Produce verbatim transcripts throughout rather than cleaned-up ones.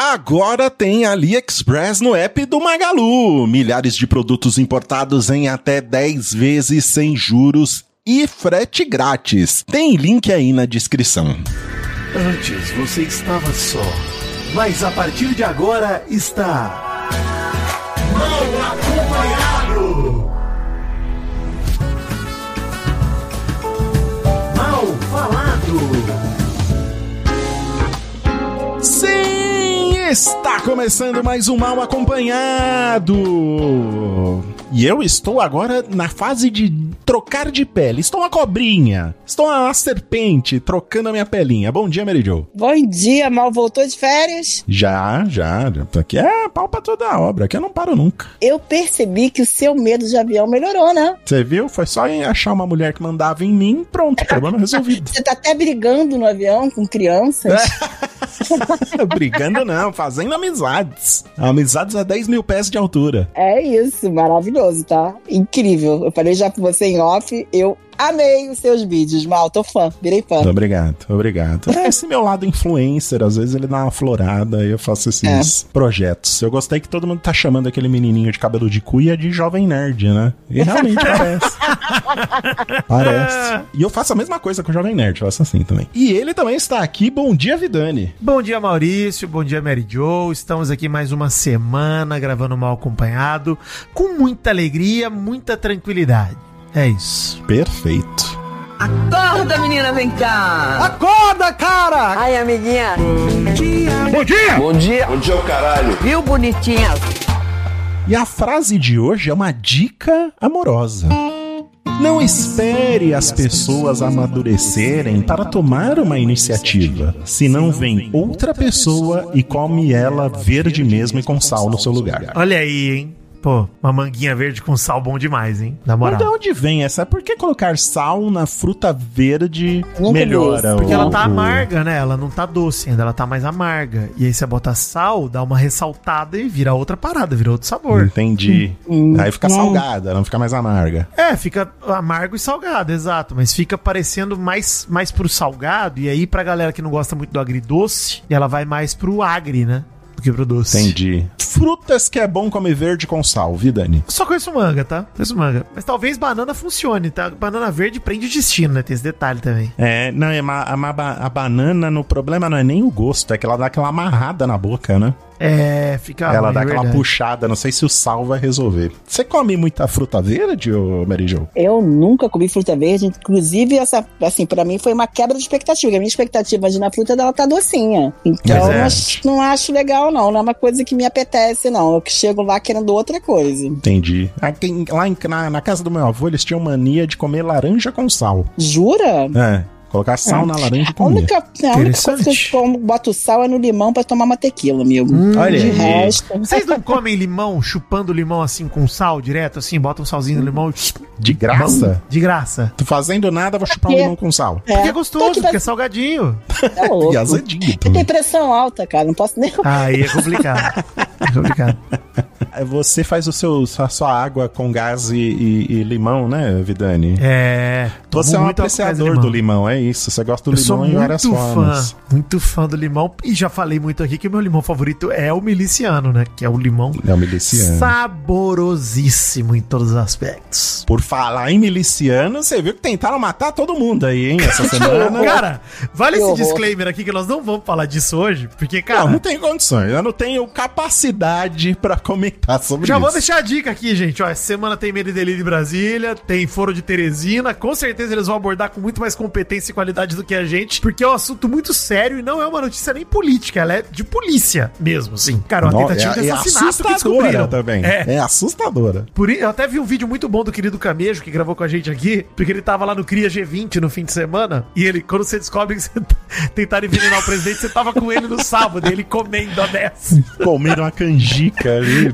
Agora tem AliExpress no app do Magalu. Milhares de produtos importados em até dez vezes sem juros e frete grátis. Tem link aí na descrição. Antes você estava só, mas a partir de agora está mal acompanhado. Mal falado. Sim, está começando mais um Mal Acompanhado. E eu estou agora na fase de trocar de pele. Estou uma cobrinha. Estou uma serpente trocando a minha pelinha. Bom dia, Mary Jo. Bom dia, Mal. Voltou de férias? Já, já. Aqui é pau pra toda a obra. Aqui eu não paro nunca. Eu percebi que o seu medo de avião melhorou, né? Você viu? Foi só em achar uma mulher que mandava em mim. Pronto, problema resolvido. Você tá até brigando no avião com crianças? Brigando não, fazendo amizades. Amizades a dez mil pés de altura. É isso, maravilhoso, tá? Incrível. Eu falei já pra você em off, eu amei os seus vídeos, Mal, tô fã, virei fã. Obrigado, obrigado. É esse meu lado influencer, às vezes ele dá uma florada e eu faço esses é. projetos. Eu gostei que todo mundo tá chamando aquele menininho de cabelo de cuia de jovem nerd, né? E realmente parece. Parece. E eu faço a mesma coisa com o jovem nerd, eu faço assim também. E ele também está aqui. Bom dia, Vidani. Bom dia, Maurício. Bom dia, Mary Jo. Estamos aqui mais uma semana gravando Mal Acompanhado, com muita alegria, muita tranquilidade. É isso. Perfeito. Acorda, menina, vem cá. Acorda, cara. Ai, amiguinha. Bom dia. Bom dia. Bom dia. Bom dia, o caralho. Viu, bonitinha? E a frase de hoje é uma dica amorosa. Não espere as pessoas amadurecerem para tomar uma iniciativa, senão vem outra pessoa e come ela verde mesmo e com sal no seu lugar. Olha aí, hein? Pô, uma manguinha verde com sal bom demais, hein? Na moral. Mas de onde vem essa? Por que colocar sal na fruta verde Nunca melhora? vi Porque o... ela tá amarga, né? Ela não tá doce ainda, ela tá mais amarga. E aí você bota sal, dá uma ressaltada e vira outra parada, vira outro sabor. Entendi. Hum, Aí fica hum. salgada, não fica mais amarga. É, fica amargo e salgado, exato. Mas fica parecendo mais, mais pro salgado. E aí pra galera que não gosta muito do agridoce, ela vai mais pro agri, né? Do que pro doce. Entendi. Frutas que é bom comer verde com sal, Vidani? Só conheço manga, tá? Conheço manga. Mas talvez banana funcione, tá? Banana verde prende o destino, né? Tem esse detalhe também. É, não, é uma, uma, a banana, no problema não é nem o gosto, é que ela dá aquela amarrada na boca, né? É, fica Ela ruim, dá é aquela verdade. puxada, não sei se o sal vai resolver. Você come muita fruta verde, ô Mary Jo? Eu nunca comi fruta verde, inclusive essa, assim, pra mim foi uma quebra de expectativa. A minha expectativa de na fruta dela tá docinha. Então, Mas é. mas não acho legal, não. Não é uma coisa que me apetece, não. Eu que chego lá querendo outra coisa. Entendi. Aqui, lá em, na, na casa do meu avô, eles tinham mania de comer laranja com sal. Jura? É, colocar sal É. na laranja e A comer. única, a única coisa que eu como, boto sal é no limão pra tomar uma tequila, amigo. Olha De aí. resto. Vocês não comem limão, chupando limão assim com sal direto, assim? Bota um salzinho no limão e... De graça? De graça. Tô fazendo nada, vou chupar um É. limão com sal. Porque é gostoso, Tô aqui pra- porque é salgadinho. Tá louco. E azedinho Eu tenho também. pressão alta, cara. Não posso nem. Aí é complicado. É complicado. Você faz o seu, a sua água com gás e, e- e limão, né, Vidani? É... Você é tomo um muito apreciador limão. do limão, é isso? Você gosta do Eu sou limão em várias muito fã, formas. muito fã do limão. E já falei muito aqui que o meu limão favorito é o miliciano, né? Que é o limão É o miliciano. saborosíssimo em todos os aspectos. Por falar em miliciano, você viu que tentaram matar todo mundo aí, hein, essa semana. Cara, vale Que esse horror. disclaimer aqui que nós não vamos falar disso hoje, porque, cara, Não, não tem condições. Eu não tenho capacidade pra comentar sobre já isso. vou deixar a dica aqui, gente. Ó, essa semana tem Medo e Delírio em Brasília, tem Foro de Teresina. Com certeza eles vão abordar com muito mais competência e qualidade do que a gente, porque é um assunto muito sério e não é uma notícia nem política, ela é de polícia mesmo, assim. Cara, uma Não, tentativa é, de é assassinato que assustadora descobriram. também. É. É assustadora. Por i- eu até vi um vídeo muito bom do querido Camejo, que gravou com a gente aqui, porque ele tava lá no Cria G vinte no fim de semana, e ele, quando você descobre que você t- tentaram envenenar o presidente, você tava com ele no sábado, ele comendo a dessa. Comeram uma canjica ali,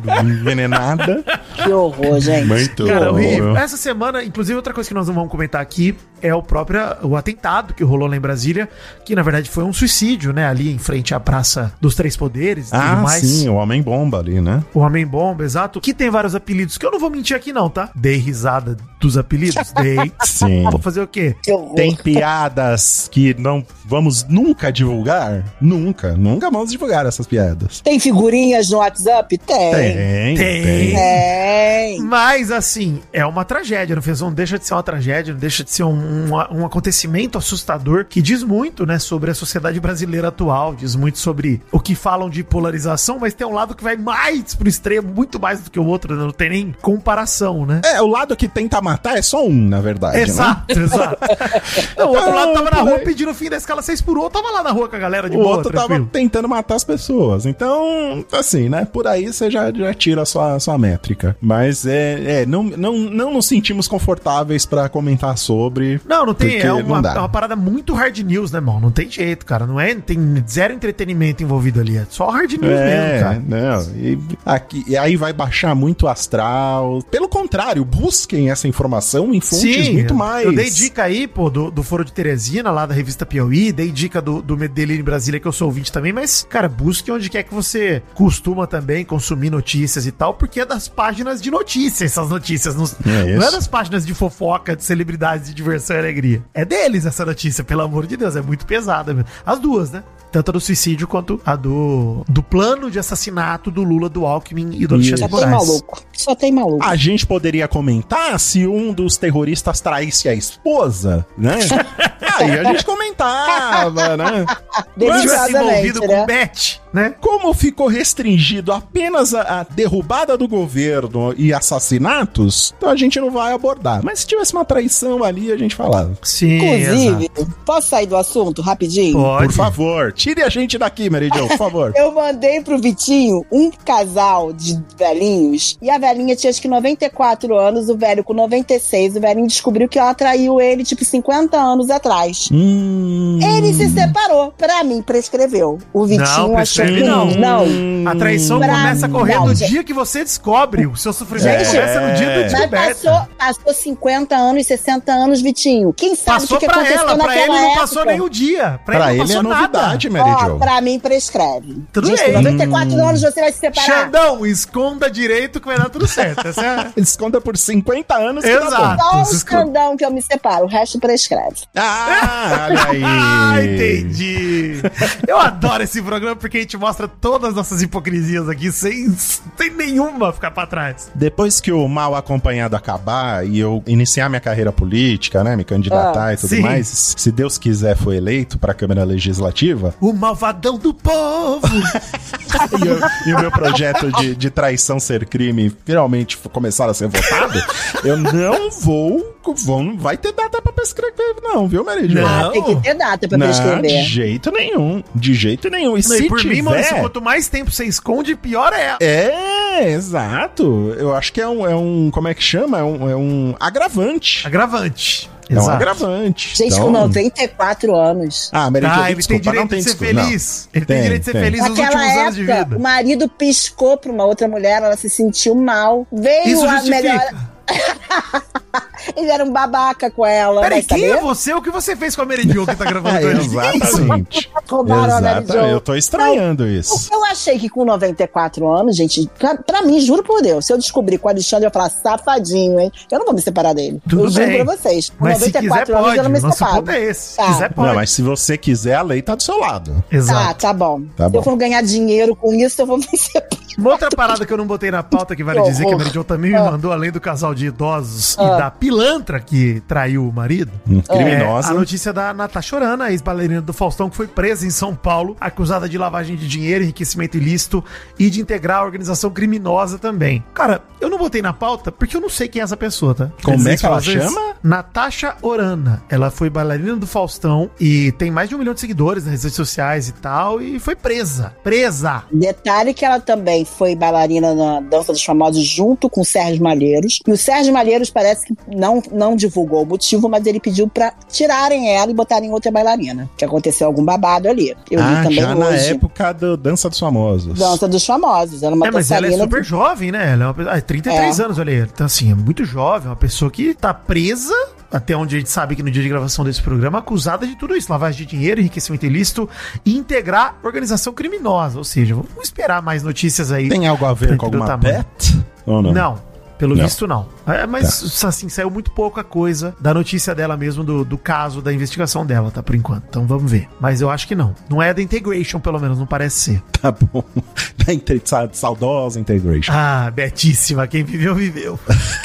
envenenada. Que horror, gente. Muito Cara, bom. horrível. Essa semana, inclusive, outra coisa que nós não vamos comentar aqui é o próprio o atentado que rolou lá em Brasília, que na verdade foi um suicídio, né? Ali em frente à Praça dos Três Poderes e ah, tudo mais. sim, o Homem-Bomba ali, né? O Homem-Bomba, exato. Que tem vários apelidos, que eu não vou mentir aqui não, tá? Dei risada dos apelidos, dei. Sim. Vou fazer o quê? Que horror. Tem piadas que não vamos nunca divulgar? Nunca, nunca vamos divulgar essas piadas. Tem figurinhas no WhatsApp? Tem. Tem, Tem. tem. Tem. Mas, assim, é uma tragédia, não, fez, não deixa de ser uma tragédia, não deixa de ser um, um, um acontecimento assustador que diz muito, né, sobre a sociedade brasileira atual, diz muito sobre o que falam de polarização, mas tem um lado que vai mais pro extremo, muito mais do que o outro, né, não tem nem comparação, né? É, o lado que tenta matar é só um, na verdade, Exato, né? exato. Não, o outro lado tava na por rua aí. pedindo o fim da escala seis por um, eu tava lá na rua com a galera de O boa, outro tava tranquilo. tentando matar as pessoas. Então, assim, né? Por aí você já, já tira a sua, sua métrica. Mas é, é não, não, não nos sentimos confortáveis pra comentar sobre. Não, não tem, porque é uma, não dá. é uma parada muito hard news, né, irmão? Não tem jeito, cara. Não é, tem zero entretenimento envolvido ali, é só hard news É, mesmo, cara. não. E, aqui, e aí vai baixar muito o astral. Pelo contrário, busquem essa informação em fontes muito mais. Eu dei dica aí, pô, do, do Foro de Teresina, lá da revista Piauí, dei dica do, do Delírio em Brasília, que eu sou ouvinte também, mas, cara, busque onde quer que você costuma também consumir notícias e tal, porque é das páginas de notícias, essas notícias. Não É não é isso. das páginas de fofoca, de celebridades, de diversão e alegria. É deles essa notícia, pelo amor de Deus, é muito pesada mesmo. As duas, né? Tanto a do suicídio quanto a do, do plano de assassinato do Lula, do Alckmin e do Alexandre Só de tem Moraes. maluco. Só tem maluco. A gente poderia comentar se um dos terroristas traísse a esposa, né? Aí a gente comentava, né? Se tivesse envolvido Delicadamente, com né? Beth, né? Como ficou restringido apenas a, a derrubada do governo e assassinatos, então a gente não vai abordar. Mas se tivesse uma traição ali, a gente falava. Sim, Inclusive, exato. posso sair do assunto rapidinho? Pode. Por favor, tire a gente daqui, Meridião, por favor. Eu mandei pro Vitinho um casal de velhinhos e a velhinha tinha acho que noventa e quatro anos, o velho com noventa e seis. O velhinho descobriu que ela traiu ele tipo cinquenta anos atrás. Hum... Ele se separou. Pra mim, prescreveu. O Vitinho Não, achou prescreve que não. não. A traição Pra começa a mim, correr não, no gente. dia que você descobre. O seu sofrimento Gente, começa no dia da Mas descoberta. passou, passou cinquenta anos, sessenta anos, Vitinho. Quem sabe Passou o que, que pra aconteceu ela, pra naquela ele não época? passou nem o dia. Pra, Pra ele ele não é passou novidade, nada. Mary Ó, Jo. pra mim prescreve. Tudo Gente, bem. com noventa e quatro anos você vai se separar. Xandão, esconda direito que vai dar tudo certo. Essa é a... Esconda por cinquenta anos que Exato. tá bom. Só o Escuta. escandão que eu me separo, o resto prescreve. Ah, olha aí. Ah, entendi. Eu adoro esse programa porque a gente mostra todas as nossas hipocrisias aqui sem, sem nenhuma ficar pra trás. Depois que o Mal Acompanhado acabar e eu iniciar minha carreira política, né, me candidatar Ah, e tudo sim. mais, se Deus quiser for eleito pra Câmara Legislativa, O malvadão do povo. e, eu- e o meu projeto de, de traição ser crime finalmente f- começar a ser votado, eu não vou, vou não vai ter data pra prescrever não, viu, Meridiano? Não. Ah, tem que ter data pra Não, de prescrever. jeito nenhum, de jeito nenhum. E Não, se e por tiver... mim, mano, se quanto mais tempo você esconde, pior é. É, exato. Eu acho que é um, é um como é que chama? É um, é um agravante. Agravante. É um Exato. agravante. Gente, Então- com noventa e quatro anos. Ah, Mary Jo, Ah, ele desculpa, tem não direito tem de ser desculpa, não. feliz. Ele tem, Tem, direito de ser tem. feliz nos Naquela últimos anos de época, vida. o marido piscou pra uma outra mulher, ela se sentiu mal. Veio Isso a justifica. melhor. Ele era um babaca com ela. Peraí, vai quem saber? é você? O que você fez com a Mary Jo que tá gravando É, com a gente? exatamente. Roubaram a Mary Exata, Jo. eu tô estranhando isso. Eu achei que com noventa e quatro anos, gente, pra, pra mim, juro por Deus, se eu descobrir com o Alexandre, eu ia falar, safadinho, hein? Eu não vou me separar dele. Tudo eu juro bem. pra vocês. Com Mas se noventa e quiser, quatro anos, pode. eu não me O nosso separo. ponto é esse. Se Tá. quiser, pode. Não, mas se você quiser, a lei tá do seu lado. Tá, Exato. tá bom. Tá se bom. eu for ganhar dinheiro com isso, eu vou me separar. Uma outra parada que eu não botei na pauta que vale Que dizer que a horror. Mary Jo também me Ah. mandou, além do casal de idosos Ah. e da pilantra que traiu o marido. Hum, É, Criminosa. a notícia da Natasha Orana, a ex-bailarina do Faustão, que foi presa em São Paulo, acusada de lavagem de dinheiro, enriquecimento ilícito e de integrar a organização criminosa também. Cara, eu não botei na pauta porque eu não sei quem é essa pessoa, tá? Como Quer dizer, é que ela às vezes, chama? Natasha Orana. Ela foi bailarina do Faustão e tem mais de um milhão de seguidores nas redes sociais e tal, e foi presa. Presa! Detalhe que ela também foi bailarina na Dança dos Famosos junto com o Sérgio Malheiros. E o Sérgio Malheiros parece que não, não divulgou o motivo, mas ele pediu pra tirarem ela e botarem outra bailarina. Que aconteceu algum babado ali. Eu ah, vi também já na hoje. época do Dança dos Famosos. Dança dos Famosos. Ela é uma É, mas ela é dançarina super que- jovem, né? Ela é uma, pe- ah, trinta e três É. anos, olha aí. Então, assim, é muito jovem, uma pessoa que tá presa até onde a gente sabe que no dia de gravação desse programa, acusada de tudo isso, lavagem de dinheiro, enriquecimento ilícito e integrar organização criminosa. Ou seja, vamos esperar mais notícias aí. Tem algo a ver com alguma pet? Ou não? Não. Pelo Não. visto, não. É, mas, tá. assim, saiu muito pouca coisa da notícia dela mesmo, do, do caso, da investigação dela, tá? Por enquanto. Então, vamos ver. Mas eu acho que não. Não é da Integration, pelo menos, não parece ser. Tá bom. Da inte- saudosa Integration. Ah, betíssima. Quem viveu, viveu.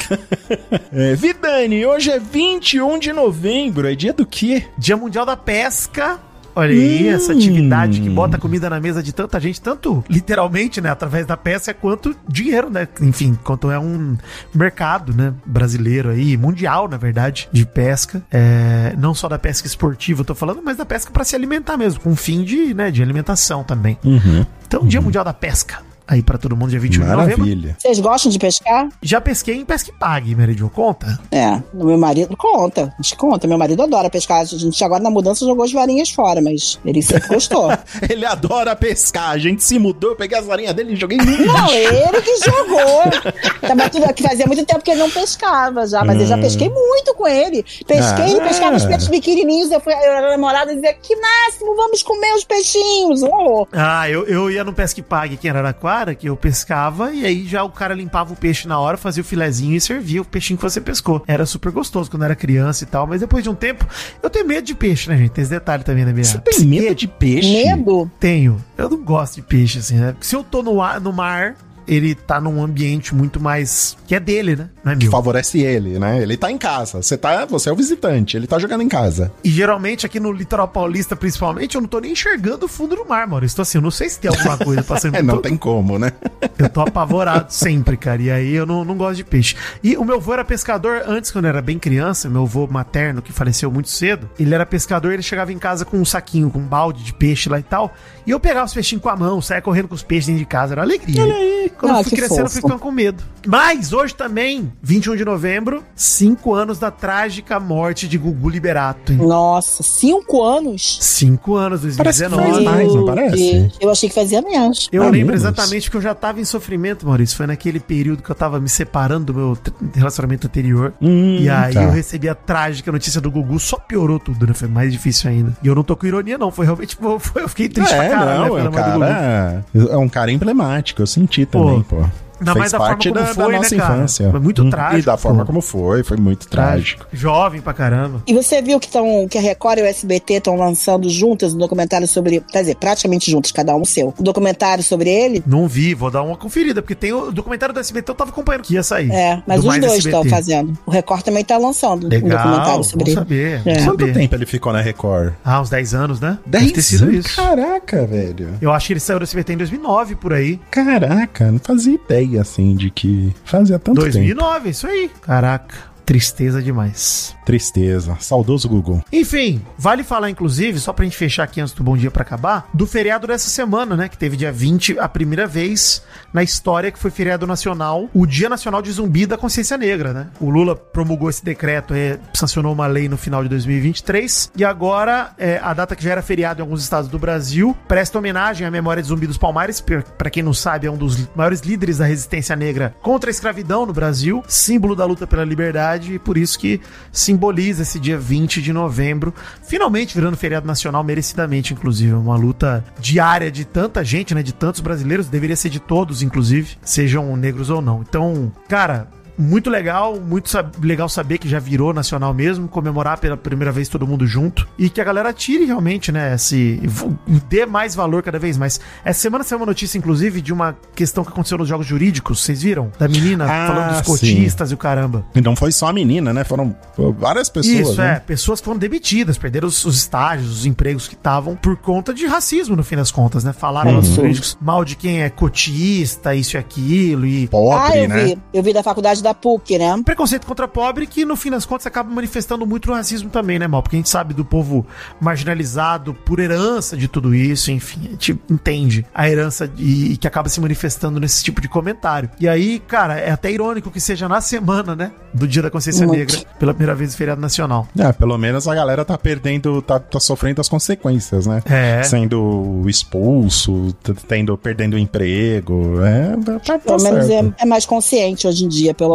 é, Vidani, hoje é vinte e um de novembro. É dia do quê? Dia Mundial da Pesca. Olha aí, hum. essa atividade que bota comida na mesa de tanta gente, tanto literalmente, né, através da pesca, quanto dinheiro, né, enfim, quanto é um mercado, né, brasileiro aí, mundial, na verdade, de pesca, é, não só da pesca esportiva, eu tô falando, mas da pesca pra se alimentar mesmo, com fim de, né, de alimentação também. Uhum. Então, Dia Mundial da Pesca. Aí pra todo mundo, dia vinte e um de novembro. Maravilha. Vocês gostam de pescar? Já pesquei em Pesca e Pague, Meridio, conta? É, o meu marido conta, acho que conta. Meu marido adora pescar. A gente agora na mudança jogou as varinhas fora, mas ele sempre gostou. Ele adora pescar. A gente se mudou, eu peguei as varinhas dele e joguei no Não, ele que jogou. Tava tudo que fazia muito tempo que ele não pescava já, mas hum. eu já pesquei muito com ele. Pesquei, ah. ele pescava os peixes pequenininhos. Eu fui, eu era namorada e dizia, que máximo, vamos comer os peixinhos. Oh. Ah, eu, eu ia no Pesca e Pague aqui em Araraquara, que eu pescava, e aí já o cara limpava o peixe na hora, fazia o filezinho e servia o peixinho que você pescou. Era super gostoso quando era criança e tal, mas depois de um tempo, eu tenho medo de peixe, né, gente? Tem esse detalhe também na minha... Você tem medo de peixe? Medo? Tenho. Eu não gosto de peixe, assim, né? Se eu tô no, ar, no mar... ele tá num ambiente muito mais... que é dele, né? Não é meu. Que favorece ele, né? Ele tá em casa. Você, tá, você é o visitante. Ele tá jogando em casa. E geralmente aqui no litoral paulista, principalmente, eu não tô nem enxergando o fundo do mar, Maurício. Então assim, eu não sei se tem alguma coisa passando... é, não tô... tem como, né? Eu tô apavorado sempre, cara. E aí eu não, não gosto de peixe. E o meu avô era pescador antes, quando eu era bem criança. Meu avô materno, que faleceu muito cedo, ele era pescador, ele chegava em casa com um saquinho, com um balde de peixe lá e tal. E eu pegava os peixinhos com a mão, saia correndo com os peixes dentro de casa. Era alegria. Olha aí. Quando ah, eu fui crescendo, eu fui ficando com medo. Mas hoje também, vinte e um de novembro, cinco anos da trágica morte de Gugu Liberato, hein? Nossa, cinco anos? Cinco anos, dois mil e dezenove. Parece que faz mais, não parece? Eu achei que fazia menos. Eu ah, lembro menos. exatamente que eu já tava em sofrimento, Maurício. Foi naquele período que eu tava me separando do meu relacionamento anterior. Hum, e aí tá. eu recebi a trágica notícia do Gugu, só piorou tudo, né? Foi mais difícil ainda. E eu não tô com ironia, não. Foi realmente... Foi, eu fiquei triste é, pra caralho, não, né? é um cara, é um cara emblemático. Eu senti também, pô. pô. Ainda mais da forma como da, foi, da nossa né, cara? infância. Foi muito hum, trágico. E da forma pô. como foi, foi muito trágico. trágico. Jovem pra caramba. E você viu que, tão, que a Record e o S B T estão lançando juntas um documentário sobre... Quer dizer, praticamente juntos, cada um seu. Um documentário sobre ele? Não vi, vou dar uma conferida, porque tem o documentário do S B T, eu tava acompanhando que ia sair. É, mas do os dois estão S B T. fazendo. O Record também tá lançando Legal, um documentário sobre vamos ele. saber, É. vamos Quanto saber. tempo ele ficou na Record? Ah, uns dez anos, né? dez Deve ter sido anos? isso. Caraca, velho. Eu acho que ele saiu do S B T em dois mil e nove, por aí. Caraca, não fazia ideia, assim, de que fazia tanto dois mil e tempo. nove, isso aí. Caraca. Tristeza demais. Tristeza. Saudoso Gugu. Enfim, vale falar, inclusive, só pra gente fechar aqui antes do Bom Dia pra acabar, do feriado dessa semana, né? Que teve dia vinte, a primeira vez na história que foi feriado nacional, o Dia Nacional de Zumbi da Consciência Negra, né? O Lula promulgou esse decreto, é, sancionou uma lei no final de dois mil e vinte e três, e agora, é, a data que já era feriado em alguns estados do Brasil, presta homenagem à memória de Zumbi dos Palmares, pra quem não sabe, é um dos maiores líderes da resistência negra contra a escravidão no Brasil, símbolo da luta pela liberdade, e por isso que simboliza esse dia vinte de novembro, finalmente virando feriado nacional, merecidamente, inclusive. Uma luta diária de tanta gente, né? De tantos brasileiros, deveria ser de todos, inclusive, sejam negros ou não. Então, cara... Muito legal, muito sab- legal saber que já virou nacional mesmo, comemorar pela primeira vez todo mundo junto e que a galera tire realmente, né, esse, dê mais valor cada vez mais. Essa semana saiu uma notícia, inclusive, de uma questão que aconteceu nos jogos jurídicos, vocês viram? Da menina ah, falando dos cotistas sim. E o caramba. E não foi só a menina, né, foram várias pessoas. Isso, né? é, pessoas que foram demitidas, perderam os, os estágios, os empregos que estavam por conta de racismo, no fim das contas, né, falaram uhum. nos jurídicos mal de quem é cotista, isso e aquilo, e... Pobre, ah, eu né? vi, eu vi da faculdade da P U C, né? Preconceito contra pobre que, no fim das contas, acaba manifestando muito no racismo também, né, Mal? Porque a gente sabe do povo marginalizado por herança de tudo isso, enfim, a gente entende a herança e, e que acaba se manifestando nesse tipo de comentário. E aí, cara, é até irônico que seja na semana, né, do Dia da Consciência muito. Negra, pela primeira vez no feriado nacional. É, pelo menos a galera tá perdendo, tá, tá sofrendo as consequências, né? É. Sendo expulso, t- tendo, perdendo o emprego, é, tá, tá Pelo menos certo. é, é mais consciente hoje em dia, pelo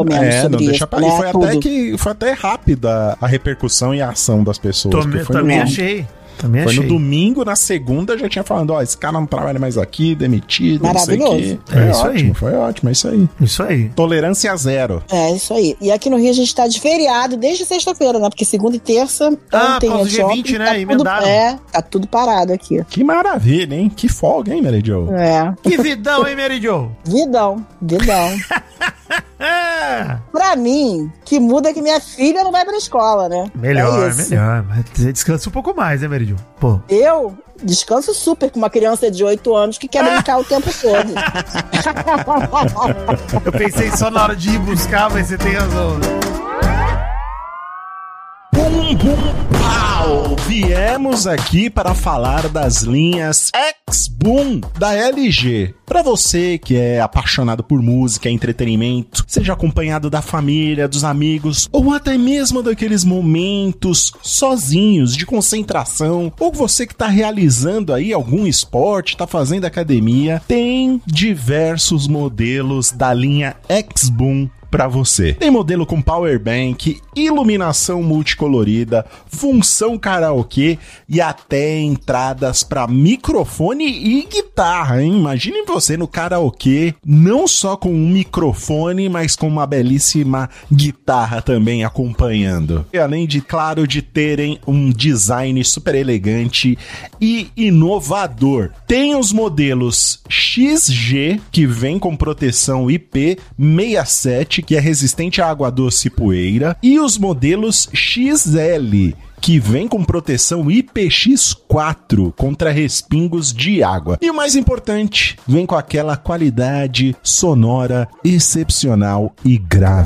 menos é, sobre não deixa isso. pra... Né? E foi até, Tudo. que, foi até rápida a repercussão e a ação das pessoas. Também, porque foi também no, achei. Também Foi achei. no domingo, na segunda já tinha falando, ó, esse cara não trabalha mais aqui, demitido, não sei o Maravilhoso. quê. É Foi isso ótimo, aí. foi ótimo, é isso aí. Isso aí. Tolerância zero. É, isso aí. E aqui no Rio a gente tá de feriado desde sexta-feira, né? Porque segunda e terça Ah, ontem por causa é do G shopping, vinte, né? tá tudo, Emendaram. é, tá tudo parado aqui. Que maravilha, hein? Que folga, hein, Mary Jo? É. Que vidão, hein, Mary Jo? Vidão, vidão. É. Pra mim, que muda é que minha filha não vai pra escola, né? Melhor, É isso. melhor. Mas você descansa um pouco mais, né, Mary Jo? Pô. Eu descanso super com uma criança de oito anos que quer brincar o tempo todo. Eu pensei só na hora de ir buscar, mas você tem razão. Bum, bum, pau! Viemos aqui para falar das linhas X-Boom da L G. Para você que é apaixonado por música e entretenimento, seja acompanhado da família, dos amigos, ou até mesmo daqueles momentos sozinhos de concentração, ou você que está realizando aí algum esporte, está fazendo academia, tem diversos modelos da linha X-Boom para você. Tem modelo com power bank, iluminação multicolorida, função karaokê e até entradas para microfone e guitarra, hein? Imagine você no karaokê, não só com um microfone, mas com uma belíssima guitarra também acompanhando. E além de, claro, de terem um design super elegante e inovador. Tem os modelos X G, que vem com proteção I P sessenta e sete, que é resistente à água doce e poeira, e os modelos X L, que vem com proteção I P X quatro contra respingos de água. E o mais importante, vem com aquela qualidade sonora excepcional e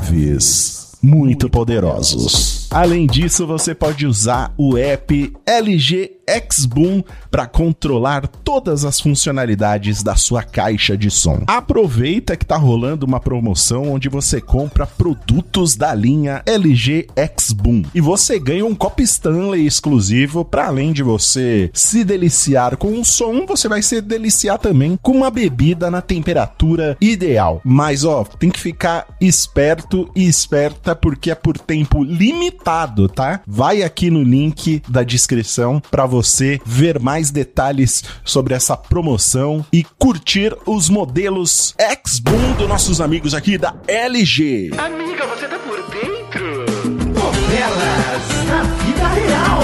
graves. Muito poderosos. Além disso, você pode usar o app L G X-Boom para controlar todas as funcionalidades da sua caixa de som. Aproveita que tá rolando uma promoção onde você compra produtos da linha L G X-Boom e você ganha um copo Stanley exclusivo. Para além de você se deliciar com o som, você vai se deliciar também com uma bebida na temperatura ideal. Mas ó, tem que ficar esperto e esperta porque é por tempo limitado, tá? Vai aqui no link da descrição para você você ver mais detalhes sobre essa promoção e curtir os modelos X-Boom dos nossos amigos aqui da L G. Amiga, você tá por dentro? Novelas na vida real.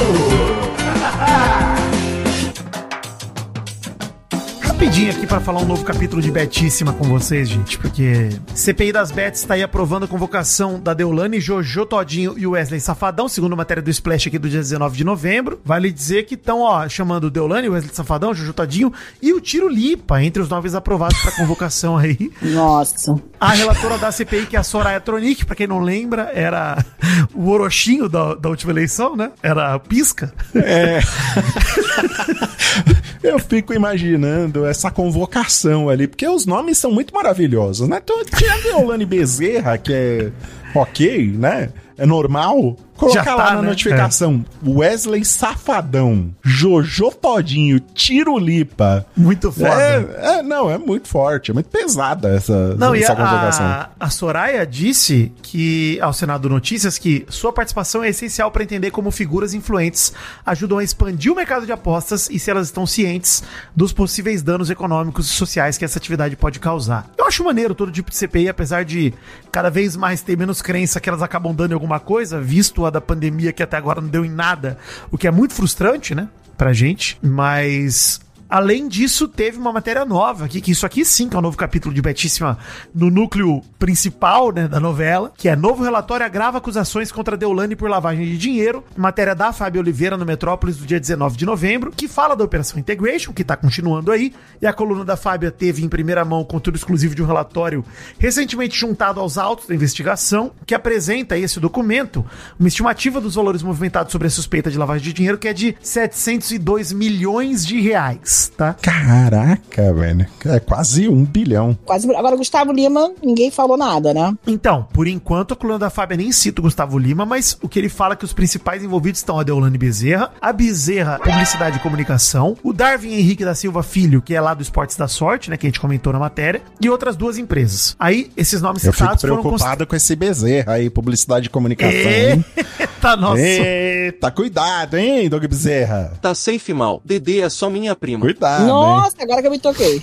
Rapidinho aqui pra falar um novo capítulo de Betíssima com vocês, gente, porque C P I das Bets tá aí aprovando a convocação da Deolane, Jojo Todinho e Wesley Safadão, segundo a matéria do Splash aqui do dia dezenove de novembro. Vale dizer que estão, ó, chamando Deolane, Wesley Safadão, Jojo Todinho e o Tiro Lipa entre os nomes aprovados pra convocação aí. Nossa. A relatora da C P I, que é a Soraya Tronic, pra quem não lembra, era o Orochinho da, da última eleição, né? Era a Pisca. É. Eu fico imaginando essa convocação ali, porque os nomes são muito maravilhosos, né? Então, tinha a Deolane Bezerra, que é ok, né? É normal. Colocar Já lá tá, na né? notificação, é. Wesley Safadão, Jojo Todinho, Tiro Lipa. Muito foda. É, é, não, é muito forte, é muito pesada essa, não, essa e convocação. A, a Soraya disse que ao Senado Notícias que sua participação é essencial para entender como figuras influentes ajudam a expandir o mercado de apostas e se elas estão cientes dos possíveis danos econômicos e sociais que essa atividade pode causar. Eu acho maneiro todo tipo de C P I, apesar de cada vez mais ter menos crença que elas acabam dando em alguma coisa, visto a da pandemia que até agora não deu em nada, o que é muito frustrante, né, pra gente, mas... Além disso, teve uma matéria nova aqui, que isso aqui sim que é um novo capítulo de Betíssima no núcleo principal, né, da novela, que é novo relatório agrava acusações contra Deolane por lavagem de dinheiro, matéria da Fábio Oliveira no Metrópolis do dia dezenove de novembro, que fala da Operação Integration, que tá continuando aí, e a coluna da Fábio teve em primeira mão conteúdo exclusivo de um relatório recentemente juntado aos autos da investigação, que apresenta esse documento, uma estimativa dos valores movimentados sobre a suspeita de lavagem de dinheiro, que é de setecentos e dois milhões de reais. reais, tá? Caraca, velho. É quase um bilhão. Quase. Agora, Gustavo Lima, ninguém falou nada, né? Então, por enquanto, a coluna da Fábia nem cita o Gustavo Lima, mas o que ele fala é que os principais envolvidos estão a Deolane Bezerra, a Bezerra Publicidade e Comunicação, o Darwin Henrique da Silva Filho, que é lá do Esportes da Sorte, né, que a gente comentou na matéria, e outras duas empresas. Aí, esses nomes Eu fico citados foram... preocupado const... com esse Bezerra aí, Publicidade e Comunicação. Eita, nossa. Eita, cuidado, hein, Doug Bezerra. Tá safe mal. Dedê é só minha prima. Cuidado, Nossa, hein? agora que eu me toquei.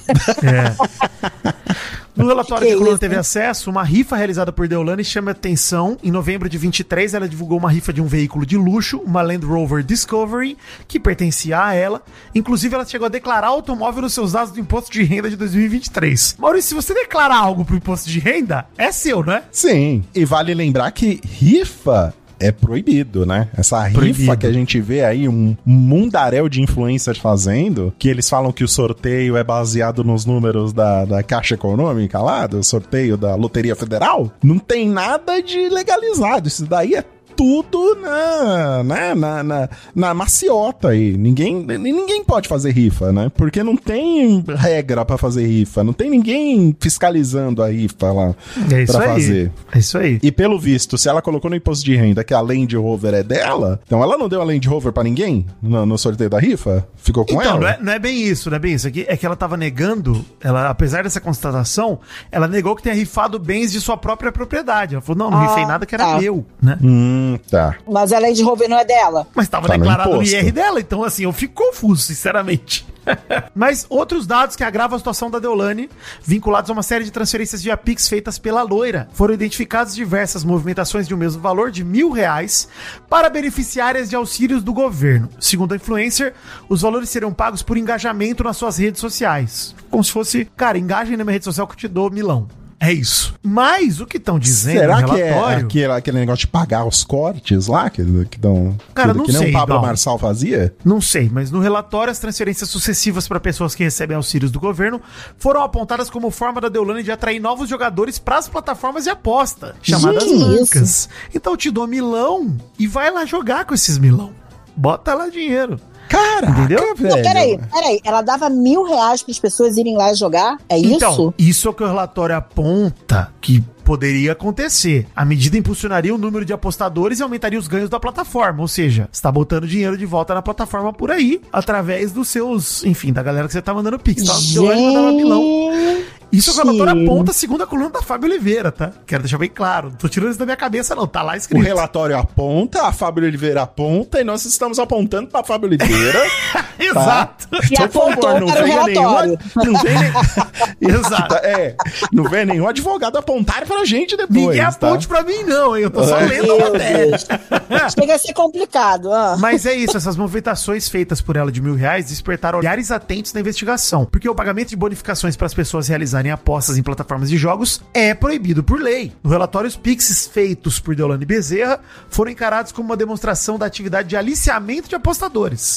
É. No relatório Que que a coluna isso, teve né? acesso, uma rifa realizada por Deolane chama atenção. Em novembro de vinte e três, ela divulgou uma rifa de um veículo de luxo, uma Land Rover Discovery, que pertencia a ela. Inclusive, ela chegou a declarar o automóvel nos seus dados do imposto de renda de dois mil e vinte e três. Maurício, se você declarar algo pro imposto de renda, é seu, não é? Sim, e vale lembrar que rifa é proibido, né? Essa rifa Proibido. que a gente vê aí, um mundaréu de influencers fazendo, que eles falam que o sorteio é baseado nos números da, da Caixa Econômica lá, do sorteio da Loteria Federal, não tem nada de legalizado. Isso daí é tudo na, na, na, na, na maciota aí. Ninguém, ninguém pode fazer rifa, né? Porque não tem regra pra fazer rifa. Não tem ninguém fiscalizando a rifa lá É isso pra aí. fazer. É isso aí. E pelo visto, se ela colocou no imposto de renda que a Land Rover é dela, então ela não deu a Land Rover pra ninguém no, no sorteio da rifa? Ficou com Então, ela? não é, não é bem isso, não é bem isso. É que, é que ela tava negando, ela, apesar dessa constatação, ela negou que tenha rifado bens de sua própria propriedade. Ela falou, não, não Ah, rifei nada que era tá. meu, né? Hum, tá. Mas a Land Rover não é dela. Mas tava Tá no declarado no imposto. I R dela, então assim, eu fico confuso, sinceramente. Mas outros dados que agravam a situação da Deolane, vinculados a uma série de transferências via Pix feitas pela loira, foram identificadas diversas movimentações de um mesmo valor de mil reais para beneficiárias de auxílios do governo. Segundo a influencer, os valores serão pagos por engajamento nas suas redes sociais. Como se fosse, cara, engajem na minha rede social que eu te dou milão. É isso. Mas o que estão dizendo Será no que é relatório... aquele, aquele negócio de pagar os cortes lá? Que, que dão. Cara, que, não que nem sei, o Pablo Dal. Marçal fazia? Não sei, mas no relatório as transferências sucessivas para pessoas que recebem auxílios do governo foram apontadas como forma da Deolane de atrair novos jogadores para as plataformas de aposta, chamadas Gente, bancas. Então eu te dou milão e vai lá jogar com esses milão. Bota lá dinheiro. Caraca, Entendeu? velho. Não, peraí, peraí. Ela dava mil reais para as pessoas irem lá jogar? É Então, isso? isso é o que o relatório aponta que poderia acontecer. A medida impulsionaria o número de apostadores e aumentaria os ganhos da plataforma. Ou seja, você tá botando dinheiro de volta na plataforma por aí, através dos seus, enfim, da galera que você tá mandando pix. Tá? Deolane mandava milão. Isso é o que o relatório aponta, segundo a coluna da Fábio Oliveira, tá? Quero deixar bem claro. Não tô tirando isso da minha cabeça, não. Tá lá O escrito. relatório aponta, a Fábio Oliveira aponta e nós estamos apontando pra Fábio Oliveira. Exato. E apontou para o venha relatório. nenhum, não vem nem, Exato. é, não vem nenhum advogado apontar pra gente depois. Ninguém tá? aponte pra mim, não, hein? Eu tô só É. lendo a Meu matéria. Deus. Chega a ser complicado. Ah. Mas é isso, essas movimentações feitas por ela de mil reais despertaram olhares atentos na investigação, porque o pagamento de bonificações para as pessoas realizarem apostas em plataformas de jogos é proibido por lei. No relatório, os pixes feitos por Deolane Bezerra foram encarados como uma demonstração da atividade de aliciamento de apostadores.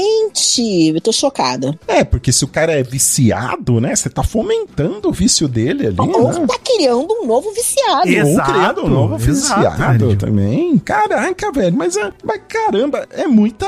Gente, eu tô chocada. É, porque se o cara é viciado, né? Você tá fomentando o vício dele ali, Ou né? tá criando um novo viciado. Exato. Ou criando um novo exato, viciado velho. também. Caraca, velho, mas, é- mas caramba, é muita,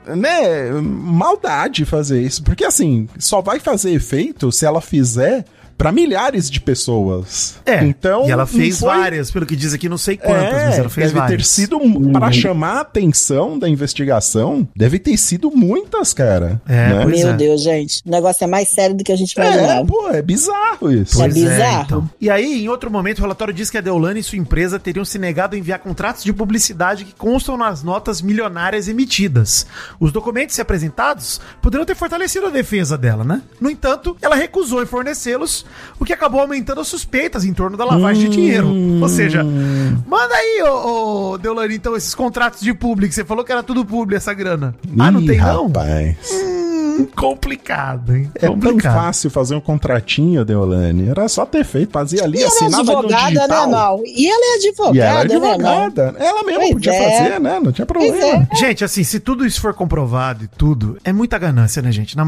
né, maldade fazer isso. Porque assim, só vai fazer efeito se ela fizer pra milhares de pessoas. É, então, e ela fez não foi- várias, pelo que diz aqui, não sei quantas, É, mas ela fez deve várias. ter sido, para chamar a atenção da investigação, deve ter sido muitas, cara. É, né? pois Meu é. Deus, gente. O negócio é mais sério do que a gente É, imaginava. pô, é bizarro isso. É bizarro. então. E aí, em outro momento, o relatório diz que a Deolane e sua empresa teriam se negado a enviar contratos de publicidade que constam nas notas milionárias emitidas. Os documentos apresentados poderiam ter fortalecido a defesa dela, né? No entanto, ela recusou em fornecê-los, o que acabou aumentando as suspeitas em torno da lavagem de dinheiro. Ou seja, manda aí, ô, ô Deolane, então, esses contratos de publi, que você falou que era tudo publi, essa grana. Ah, não Ih, tem não? rapaz. Hum, complicado, hein? É tão complicado. fácil fazer um contratinho, Deolane. Era só ter feito, fazia ali, E ela é assinava no advogada, digital. né, Mal? E ela é advogada, E ela é né, Mal? advogada. Ela mesma Pois podia é. fazer, né? Não tinha Pois problema. é. Gente, assim, se tudo isso for comprovado e tudo, é muita ganância, né, gente? Na moral.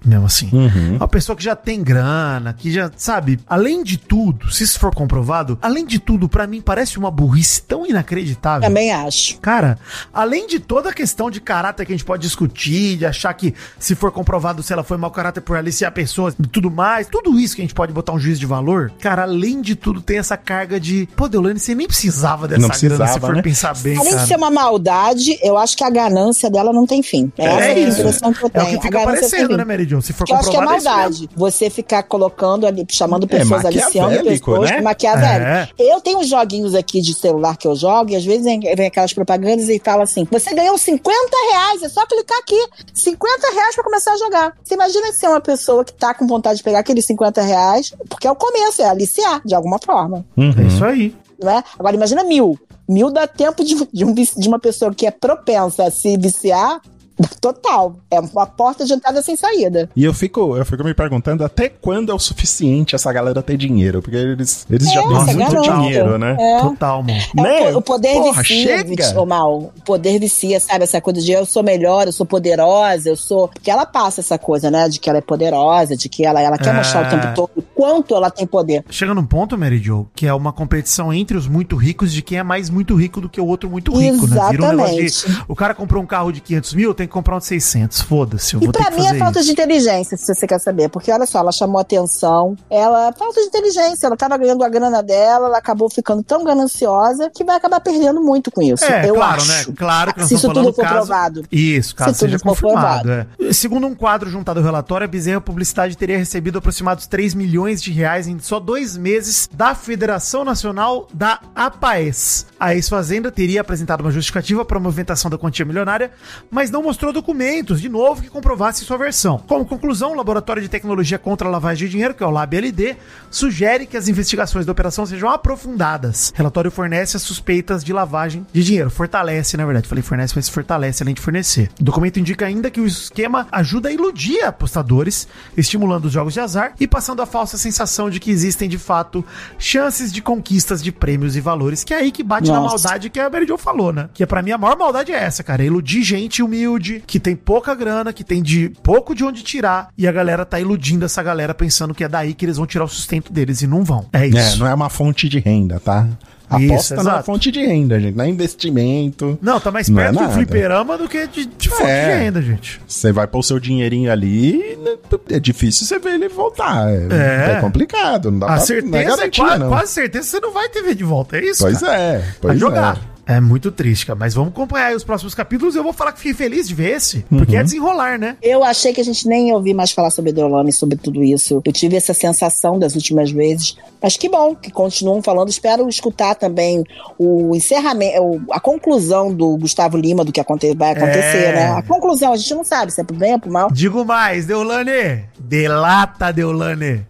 mesmo assim. Uhum. Uma pessoa que já tem grana, que já, sabe, além de tudo, se isso for comprovado, além de tudo, pra mim parece uma burrice tão inacreditável. Também acho. Cara, além de toda a questão de caráter que a gente pode discutir, de achar que se for comprovado se ela foi mau caráter por aliciar pessoas e tudo mais, tudo isso que a gente pode botar um juízo de valor, cara, além de tudo tem essa carga de, pô, Deolane, você nem precisava dessa Não precisava, grana se for né? pensar bem, Além cara. de ser uma maldade, eu acho que a ganância dela não tem fim. É, Essa é a isso. impressão que eu É tenho. o que A fica ganância aparecendo, tem né, fim. Mary Jo? Se for Que eu acho que é comprovado, é isso maldade. mesmo. Você ficar colocando ali, chamando pessoas, É aliciando maquiavélico, pessoas, né? maquiavélico. É. Eu tenho uns joguinhos aqui de celular que eu jogo e às vezes vem, vem aquelas propagandas e fala assim, você ganhou cinquenta reais, é só clicar aqui. cinquenta reais pra começar a jogar. Você imagina se é uma pessoa que tá com vontade de pegar aqueles cinquenta reais, porque é o começo, é aliciar, de alguma forma. Uhum. É isso aí. Não é? Agora imagina mil. Mil dá tempo de, de, um, vici- de uma pessoa que é propensa a se viciar, total. É uma porta de entrada sem saída. E eu fico, eu fico me perguntando até quando é o suficiente essa galera ter dinheiro, porque eles, eles já É, têm essa muito garota. dinheiro, né? É. Total, mano. É, Né? o, o poder Porra, vicia, chega. Vit- ô, Mal. O poder vicia, sabe? Essa coisa de eu sou melhor, eu sou poderosa, eu sou... Porque ela passa essa coisa, né? De que ela é poderosa, de que ela, ela quer É. mostrar o tempo todo o quanto ela tem poder. Chega num ponto, Mary Jo, que é uma competição entre os muito ricos de quem é mais muito rico do que o outro muito rico, né? Vira um negócio de... O cara comprou um carro de quinhentos mil, tem que comprar um de seiscentos. Foda-se, eu E vou ter pra que mim fazer é falta isso. de inteligência, se você quer saber. Porque olha só, ela chamou atenção, ela... Falta de inteligência, ela tava ganhando a grana dela, ela acabou ficando tão gananciosa que vai acabar perdendo muito com isso. É, eu claro, acho. né? Claro que nós Se isso estamos falando tudo for caso... provado. Isso, caso Se tudo seja for confirmado. É. Segundo um quadro juntado ao relatório, a Bezerra Publicidade teria recebido aproximados três milhões de reais em só dois meses da Federação Nacional da APAES. A ex-fazenda teria apresentado uma justificativa para a movimentação da quantia milionária, mas não mostrou documentos, de novo, que comprovassem sua versão. Como conclusão, o Laboratório de Tecnologia contra a Lavagem de Dinheiro, que é o LabLD, sugere que as investigações da operação sejam aprofundadas. O relatório fornece as suspeitas de lavagem de dinheiro. Fortalece, na verdade. Falei fornece, mas fortalece além de fornecer. O documento indica ainda que o esquema ajuda a iludir apostadores, estimulando os jogos de azar e passando a falsa sensação de que existem, de fato, chances de conquistas de prêmios e valores, que é aí que bate na Nossa. maldade que a Mary Jo falou, né? Que pra mim a maior maldade é essa, cara. É iludir gente humilde, que tem pouca grana, que tem de pouco de onde tirar, e a galera tá iludindo essa galera pensando que é daí que eles vão tirar o sustento deles, e não vão. É isso. É, não é uma fonte de renda, tá? Isso, Aposta não é exato. fonte de renda, gente. Não é investimento. Não, tá mais Não é perto do nada. fliperama do que de, de fonte É. de renda, gente. Você vai pôr o seu dinheirinho ali, né, é difícil você ver ele voltar. É, É. é complicado, não dá A pra não é certeza é garantia, quase, não. quase certeza que você não vai ter ver de volta, é isso, Pois cara? é, Vai pois jogar. é. É muito triste, cara. Mas vamos acompanhar aí os próximos capítulos. Eu vou falar que fiquei feliz de ver esse, porque Uhum. é desenrolar, né? Eu achei que a gente nem ia ouvir mais falar sobre Deolane, sobre tudo isso. Eu tive essa sensação das últimas vezes. Mas que bom que continuam falando. Espero escutar também o encerramento, a conclusão do Gustavo Lima do que aconte- vai acontecer, É. né? A conclusão, a gente não sabe se é pro bem ou pro mal. Digo mais, Deolane. Delata, Deolane.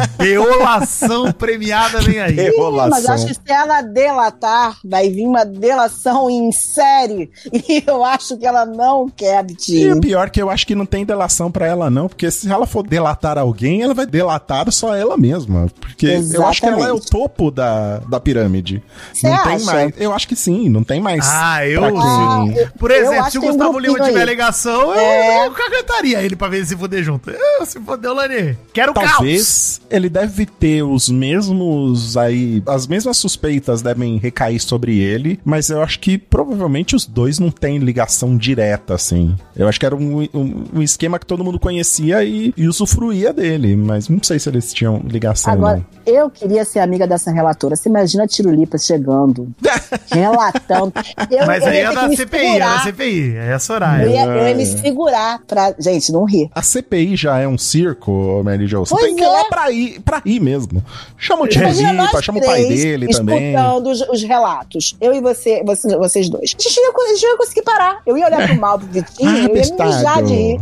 Deolação premiada vem aí. Eu- Enrolação. Mas acho que se ela delatar, vai vir uma delação em série. E eu acho que ela não quer, E o Vitinho. pior que eu acho que não tem delação pra ela, não, porque se ela for delatar alguém, ela vai delatar só ela mesma. Porque eu acho que ela é o Exatamente. topo da, da pirâmide. Você não tem acha? mais. Eu acho que sim, não tem mais. Ah, eu- pra quem- Ah, eu- Por eu exemplo, acho se o que tem um Gustavo Lima grupinho tiver aí. alegação, eu, É. eu cagataria ele pra ver ele se fuder junto. Eu, se fuder, Deolane. Quero caos. Talvez ele deve ter os mesmos aí, as mesmas suspeitas devem recair sobre ele, mas eu acho que provavelmente os dois não têm ligação direta, assim. Eu acho que era um, um, um esquema que todo mundo conhecia e, e usufruía dele, mas não sei se eles tinham ligação, Agora, não. eu queria ser amiga dessa relatora. Você imagina a Tirulipa chegando, relatando. Eu, Mas eu aí ia é ter da que me C P I, é da segurar. C P I. É essa Eu horário. ia, eu ia me segurar pra... Gente, não rir. A C P I já é um circo, Mary Jo. Você Pois tem que ir é. lá pra ir, pra ir mesmo. Chama o Imagina Tirulipa, nós chama o pai três dele também. escutando os, os relatos. Eu e você, você- vocês dois. A gente, não ia, a gente não ia conseguir parar. Eu ia olhar pro mal, pro Vitinho, Ah, eu ia me bestado. mijar de rir.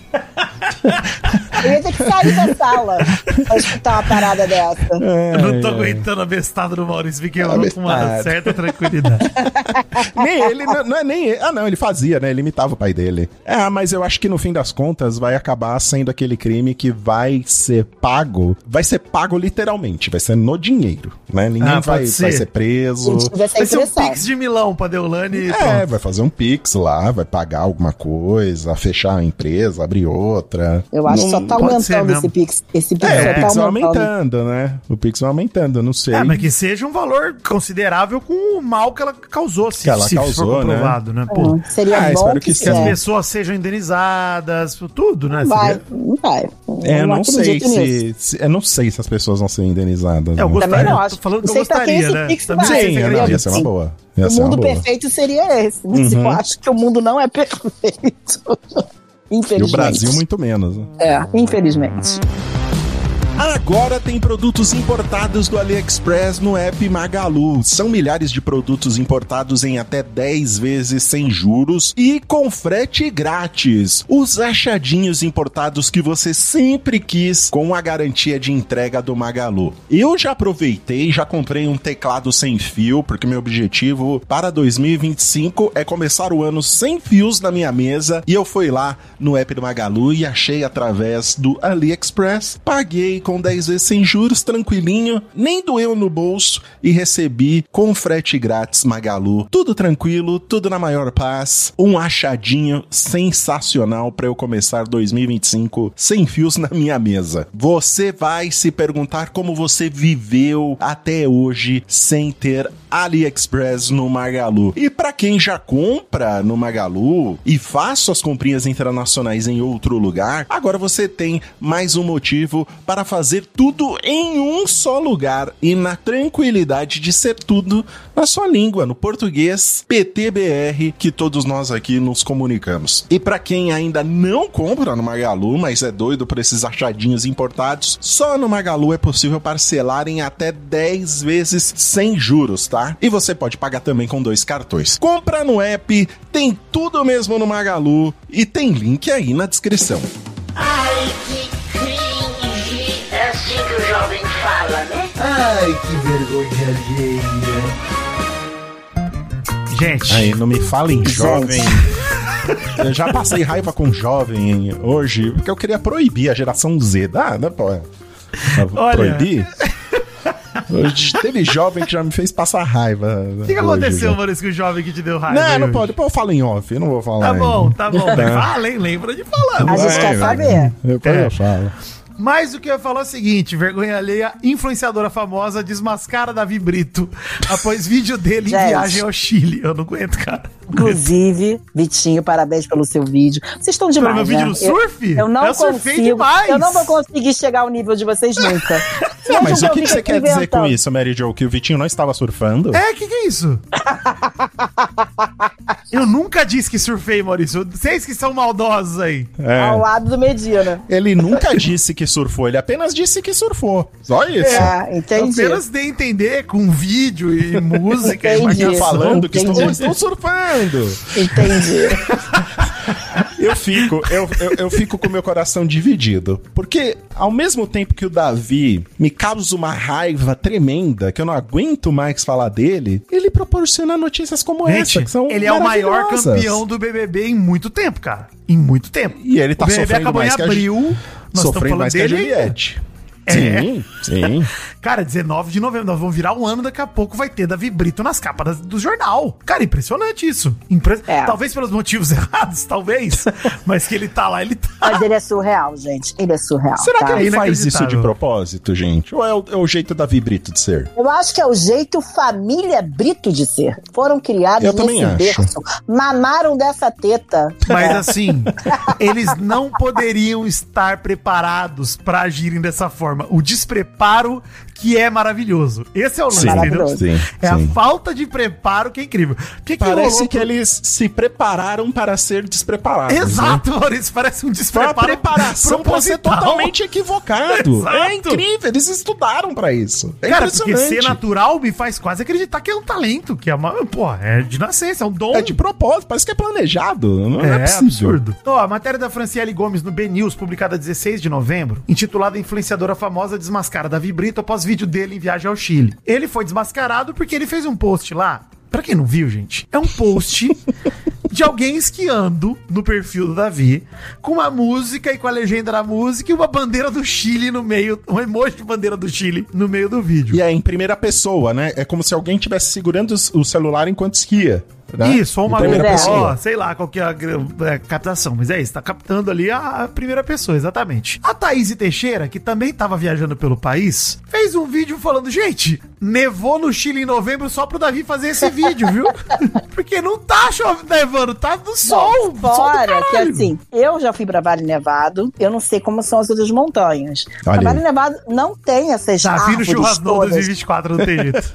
Eu ia ter que sair da sala pra escutar uma parada dessa. Eu não tô aguentando a bestada do Maurício. Fiquei Ah, com uma bestada. certa tranquilidade. Nem ele, não, não é nem ele. Ah, não, ele fazia, né? Ele imitava o pai dele. Ah, mas eu acho que no fim das contas vai acabar sendo aquele crime que vai ser pago. Vai ser pago literalmente, vai ser no dinheiro, né? Ninguém Ah, vai, pode ser. vai ser preso. Eu tive essa Vai ser um impressão. pix de Milão pra Deolane e É, pronto. vai fazer um pix lá, vai pagar alguma coisa, fechar a empresa, abrir outra. outra. Eu acho que só tá pode ser aumentando mesmo. esse Pix. Esse Pix É, só o Pix tá vai aumentando. aumentando, né? O Pix vai aumentando, eu não sei. É, mas que seja um valor considerável com o mal que ela causou, se, Que ela se causou, for comprovado, né? Pô, Hum, seria Ah, bom espero que, que que as é. pessoas sejam indenizadas, tudo, né? Vai, Seria- não vai. É, eu não sei acredito nisso. se, se- Eu não sei se as pessoas vão ser indenizadas. É, eu né? gostaria, Também não tô acho. falando que Não eu sei pra quem gostaria, esse né? Pix Também vai. não sei Sim, se é, acredita. não, ia ser uma boa. Ia O ser uma mundo boa. perfeito seria esse. Mas Uhum. eu acho que o mundo não é perfeito. E Infelizmente. o Brasil muito menos. Né? É, infelizmente. Agora tem produtos importados do AliExpress no app Magalu. São milhares de produtos importados em até dez vezes sem juros e com frete grátis. Os achadinhos importados que você sempre quis com a garantia de entrega do Magalu. Eu já aproveitei, já comprei um teclado sem fio, porque meu objetivo para dois mil e vinte e cinco é começar o ano sem fios na minha mesa, e eu fui lá no app do Magalu e achei através do AliExpress. Paguei com dez vezes sem juros, tranquilinho, nem doeu no bolso e recebi com frete grátis Magalu. Tudo tranquilo, tudo na maior paz. Um achadinho sensacional para eu começar dois mil e vinte e cinco sem fios na minha mesa. Você vai se perguntar como você viveu até hoje sem ter AliExpress no Magalu. E para quem já compra no Magalu e faz suas comprinhas internacionais em outro lugar, agora você tem mais um motivo para fazer tudo em um só lugar e na tranquilidade de ser tudo na sua língua, no português P T B R, que todos nós aqui nos comunicamos. E para quem ainda não compra no Magalu, mas é doido por esses achadinhos importados, só no Magalu é possível parcelar em até dez vezes sem juros, tá? E você pode pagar também com dois cartões. Compra no app, tem tudo mesmo no Magalu e tem link aí na descrição. Ai, que cringe. É assim que o jovem fala, né? Ai, que vergonha alheia. Gente, Aí, não me fala em jovem. Eu já passei raiva com jovem hoje, porque eu queria proibir a geração Z. Ah, né, pô? Olha. Proibir? Hoje teve jovem que já me fez passar raiva. o que, que aconteceu, Maurício, com o jovem que te deu raiva? Não, aí não hoje? pode. Depois eu falo em off, eu não vou falar. Tá bom, ainda. tá bom. Mas fala, hein? Lembra de falar. A gente Vai, quer vai. saber. Depois É. eu falo. Mas o que eu ia falar é o seguinte: vergonha alheia, influenciadora famosa desmascara Davi Brito após vídeo dele em Gente. viagem ao Chile. Eu não aguento, cara. Inclusive, Vitinho, parabéns pelo seu vídeo. Vocês estão demais, Pelo meu vídeo né? no surf? Eu, eu não Eu surfei consigo. demais. Eu não vou conseguir chegar ao nível de vocês nunca. Não, mas Vejam o que, eu que você fico quer dizer com inventando. isso, Mary Jo? Que o Vitinho não estava surfando? É, que que é isso? Eu nunca disse que surfei, Maurício. Vocês que são maldosos aí. É. Ao lado do Medina. Ele nunca disse que surfou, ele apenas disse que surfou. Só isso. É, entendi. Apenas dei a entender com vídeo e música e Entendi. marcação. Falando que estou, Entendi. estou surfando. Entendi. Eu fico, eu, eu, eu fico com o meu coração dividido. Porque, ao mesmo tempo que o Davi me causa uma raiva tremenda, que eu não aguento mais falar dele, ele proporciona notícias como essa, Gente, que são ele é o maior maravilhosas. campeão do B B B em muito tempo, cara. Em muito tempo. E ele tá o B B B sofrendo acabou mais em que a abril. Nós estamos Sofrendo falando mais que a dele. Juliette. É. Sim, sim. Cara, dezenove de novembro, nós vamos virar um ano, daqui a pouco vai ter Davi Brito nas capas das- do jornal. Cara, impressionante isso. Impre- É. Talvez pelos motivos errados, talvez. Mas que ele tá lá, ele tá. Mas ele é surreal, gente. Ele é surreal. Será tá? que ele É faz isso de inacreditável. propósito, gente? Ou é o, é o jeito Davi Brito de ser? Eu acho que é o jeito família Brito de ser. Foram criados Eu também nesse acho. berço. Mamaram dessa teta. Mas É. assim, eles não poderiam estar preparados pra agirem dessa forma. O despreparo que é maravilhoso. Esse é o lance, Sim. entendeu? Maravilhoso. Sim, É sim. a falta de preparo que é incrível. Que que Parece rolou que pro- eles se prepararam para ser despreparados. né? Exato, Maurício, parece um Foi uma despreparo preparação pra ser proposital. totalmente equivocado. Exato. É incrível, eles estudaram pra isso. É Cara, porque impressionante. ser natural me faz quase acreditar que é um talento, que é uma, pô, é de nascença, é um dom. É de propósito, parece que é planejado. Não é, É possível. absurdo. Ó, a matéria da Franciele Gomes no B News, publicada dezesseis de novembro, intitulada Influenciadora Famosa Desmascara Davi Brito após vídeo dele em viagem ao Chile. Ele foi desmascarado porque ele fez um post lá. Pra quem não viu, gente, é um post de alguém esquiando no perfil do Davi, com uma música e com a legenda da música e uma bandeira do Chile no meio, um emoji de bandeira do Chile no meio do vídeo. E é em primeira pessoa, né? É como se alguém estivesse segurando o celular enquanto esquia. né? Isso, ou uma Em primeira Pois é. pessoa. ó, sei lá qual que é a, gra- a captação, mas é isso, tá captando ali a, a primeira pessoa, exatamente. A Thaís Teixeira, que também tava viajando pelo país, fez um vídeo falando, gente, nevou no Chile em novembro só pro Davi fazer esse vídeo, viu? Porque não tá chovendo, nevando, tá do sol, sol do Fora que caralho. assim, eu já fui pra Vale Nevado, eu não sei como são as outras montanhas. Olha A Vale aí. Nevado não tem essas Davi no árvores Churrascão todas. dois mil e vinte e quatro, não tem jeito.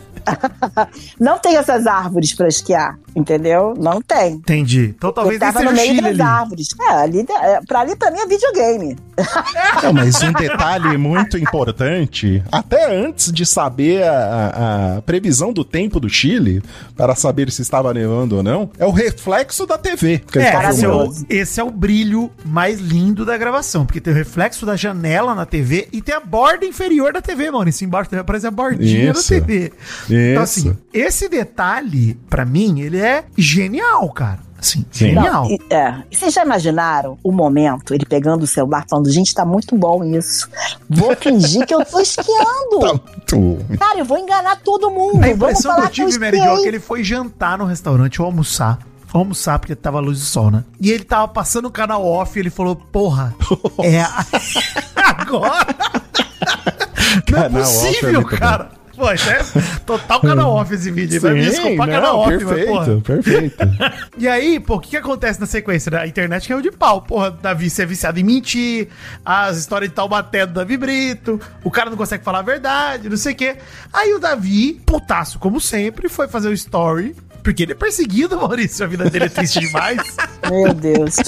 Não tem essas árvores pra esquiar, entendeu? Não tem. Entendi. Então talvez eu nem tava seja no o meio Chile das ali. árvores. É, ali, é, pra ali pra mim é videogame. Não, mas um detalhe muito importante, até antes de saber a, a- a previsão do tempo do Chile, para saber se estava nevando ou não, é o reflexo da T V. Que ele É, tá esse é, o, filmando. esse é o brilho mais lindo da gravação, porque tem o reflexo da janela na T V e tem a borda inferior da T V, mano. Isso embaixo da T V parece a bordinha Isso. da T V. Então, Isso. assim, esse detalhe, pra mim, ele é genial, cara. Assim, Sim. genial. Não, e- é. E vocês já imaginaram o momento, ele pegando o celular, falando, gente, tá muito bom isso. Vou fingir que eu tô esquiando. Tá muito- Cara, eu vou enganar todo mundo. A Vamos impressão que falar eu tive, que Mary eu Jo, é que esquiei. ele foi jantar no restaurante ou almoçar. Foi almoçar porque tava luz do sol, né? E ele tava passando o canal off e ele falou, porra, é a- agora? Não é Canal off é possível, muito bom. cara. Pô, isso é total canal off esse vídeo. Vai me Sim, desculpar, não, canal off, mas, porra. perfeito, perfeito. E aí, pô, o que que acontece na sequência? A internet caiu de pau. Porra, Davi, você é viciado em mentir, as histórias de Taubaté do Davi Brito, o cara não consegue falar a verdade, não sei o quê. Aí o Davi, putaço como sempre, foi fazer o story, porque ele é perseguido, Maurício, a vida dele é triste demais. Meu Deus.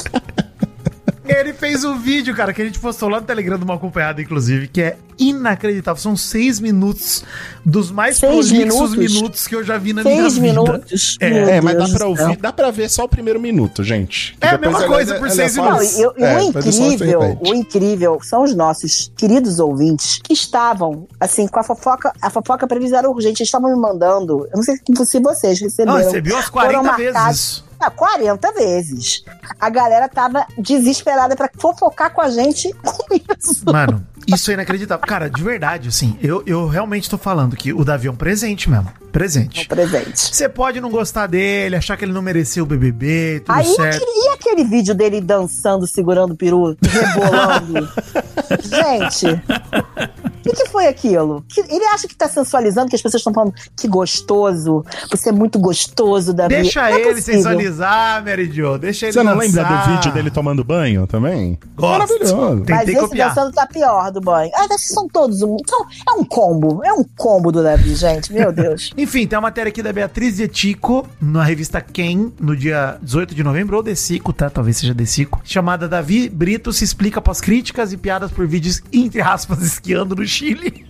Ele fez um vídeo, cara, que a gente postou lá no Telegram de uma acompanhada, inclusive, que é inacreditável. São seis minutos dos mais Seis prolixos minutos? minutos? que eu já vi na Seis minha vida. minutos. É, Meu É, mas dá Deus pra do céu. ouvir, dá pra ver só o primeiro minuto, gente. É a Depois mesma ela- coisa, ela por é seis só- Não, minutos. e, eu- e É, o mas é só incrível, repete. o incrível são os nossos queridos ouvintes que estavam, assim, com a fofoca, a fofoca pra eles era urgente, eles estavam me mandando, eu não sei se vocês receberam. Não, recebeu umas foram quarenta vezes marcados- isso. Ah, quarenta vezes. A galera tava desesperada pra fofocar com a gente com isso. Mano, isso é inacreditável. Cara, de verdade, assim, eu, eu realmente tô falando que o Davi é um presente mesmo. Presente. Presente. Você pode não gostar dele, achar que ele não mereceu o B B B, tudo Aí, certo. aquele, e aquele vídeo dele dançando, segurando o peru, rebolando? Gente, o que, que foi aquilo? Que- ele acha que tá sensualizando, que as pessoas estão falando que gostoso, você é muito gostoso, Davi. Deixa Não é ele possível. sensualizar, Mary Jo. Deixa ele Você não dançar. lembra do vídeo dele tomando banho também? Gosto. Maravilhoso. Tem- Mas Tentei esse copiar. dançando tá pior do banho. Ah, esses são todos um. São, é um combo. É um combo do Davi, gente. Meu Deus. Enfim, tem uma matéria aqui da Beatriz Etico, na revista Quem, no dia dezoito de novembro, ou Decico, tá? Talvez seja Decico, chamada Davi Brito se explica após críticas e piadas por vídeos, entre aspas, esquiando no Chile.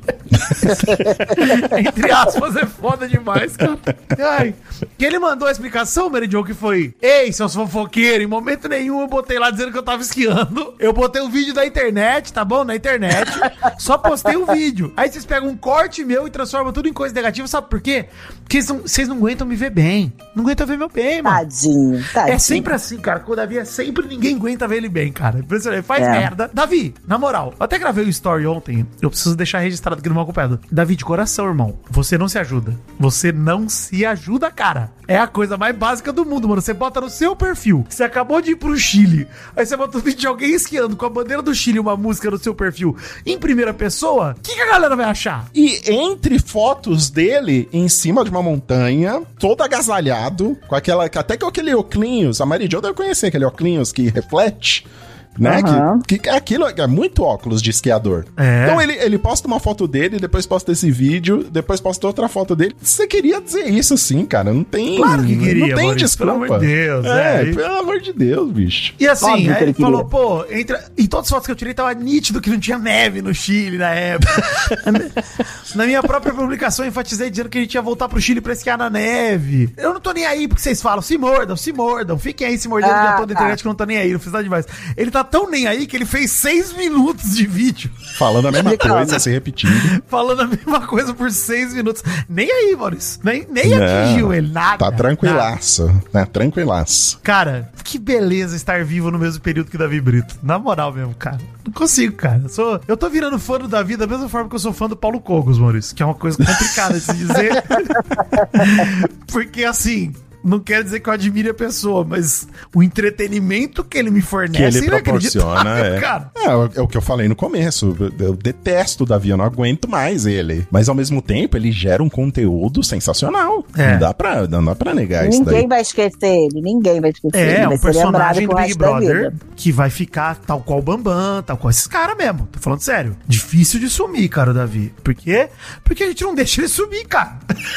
Entre aspas, é foda demais, cara. Ai. Que ele mandou a explicação, Mary Jo, que foi: ei, seus fofoqueiros, em momento nenhum eu botei lá dizendo que eu tava esquiando. Eu botei um vídeo da internet, tá bom? Na internet. Só postei o vídeo. Aí vocês pegam um corte meu e transformam tudo em coisa negativa. Sabe por quê? Porque vocês não, vocês não aguentam me ver bem. Não aguentam ver meu bem, mano. Tadinho, tadinho. É sempre assim, cara. Com o Davi é sempre ninguém aguenta ver ele bem, cara. Impressionante. Ele faz É. merda. Davi, na moral, eu até gravei o story ontem. Eu preciso deixar registrado aqui no meu acompanhado. Davi, de coração, irmão. Você não se ajuda. Você não se ajuda, cara. É a coisa mais básica do mundo, mano. Você bota no seu perfil. Você acabou de ir pro Chile. Aí você bota um vídeo de alguém esquiando com a bandeira do Chile e uma música no seu perfil em primeira pessoa. O que, que a galera vai achar? E entre fotos dele em cima de uma montanha, todo agasalhado, com aquela. Até com aquele óculos, a Mary Jo deve conhecer aquele óculos que reflete. Né? Aham. Que, que aquilo é muito óculos de esquiador. É. Então ele, ele posta uma foto dele, depois posta esse vídeo, depois posta outra foto dele. Você queria dizer isso sim, cara. Não tem. Claro que queria, Não tem Maurício, desculpa. pelo amor de Deus, É, é. pelo amor de Deus, bicho. E assim, Óbvio que aí ele ele queria. falou, pô, entre... em todas as fotos que eu tirei tava nítido que não tinha neve no Chile na época. Na minha própria publicação eu enfatizei dizendo que a gente ia voltar pro Chile pra esquiar na neve. Eu não tô nem aí porque vocês falam, se mordam, se mordam, fiquem aí se mordendo Ah, o dia todo na tá. internet que eu não tô nem aí, não fiz nada demais. Ele tá tão nem aí que ele fez seis minutos de vídeo Falando a mesma Calma. coisa, se repetindo. falando a mesma coisa por seis minutos. Nem aí, Maurício. Nem, nem Não, atingiu ele, nada. Tá nada. tranquilaço, né? Tranquilaço. Cara, que beleza estar vivo no mesmo período que o Davi Brito. Na moral mesmo, cara. Não consigo, cara. Eu, sou, eu tô virando fã do Davi da mesma forma que eu sou fã do Paulo Cogos, Maurício. Que é uma coisa complicada de se dizer. Porque, assim, não quer dizer que eu admire a pessoa, mas o entretenimento que ele me fornece Que ele é inacreditável, proporciona, é. cara. É, é o que eu falei no começo. Eu, eu detesto o Davi, eu não aguento mais ele. Mas ao mesmo tempo, ele gera um conteúdo sensacional. É. Não dá pra, não dá pra negar isso daí. Ninguém vai esquecer ele, ninguém vai esquecer ele. É, Vai um ser lembrado personagem pro do Big resto da Brother vida. que vai ficar tal qual o Bambam, tal qual esses caras mesmo. Tô falando sério. Difícil de sumir, cara, o Davi. Por quê? Porque a gente não deixa ele sumir, cara.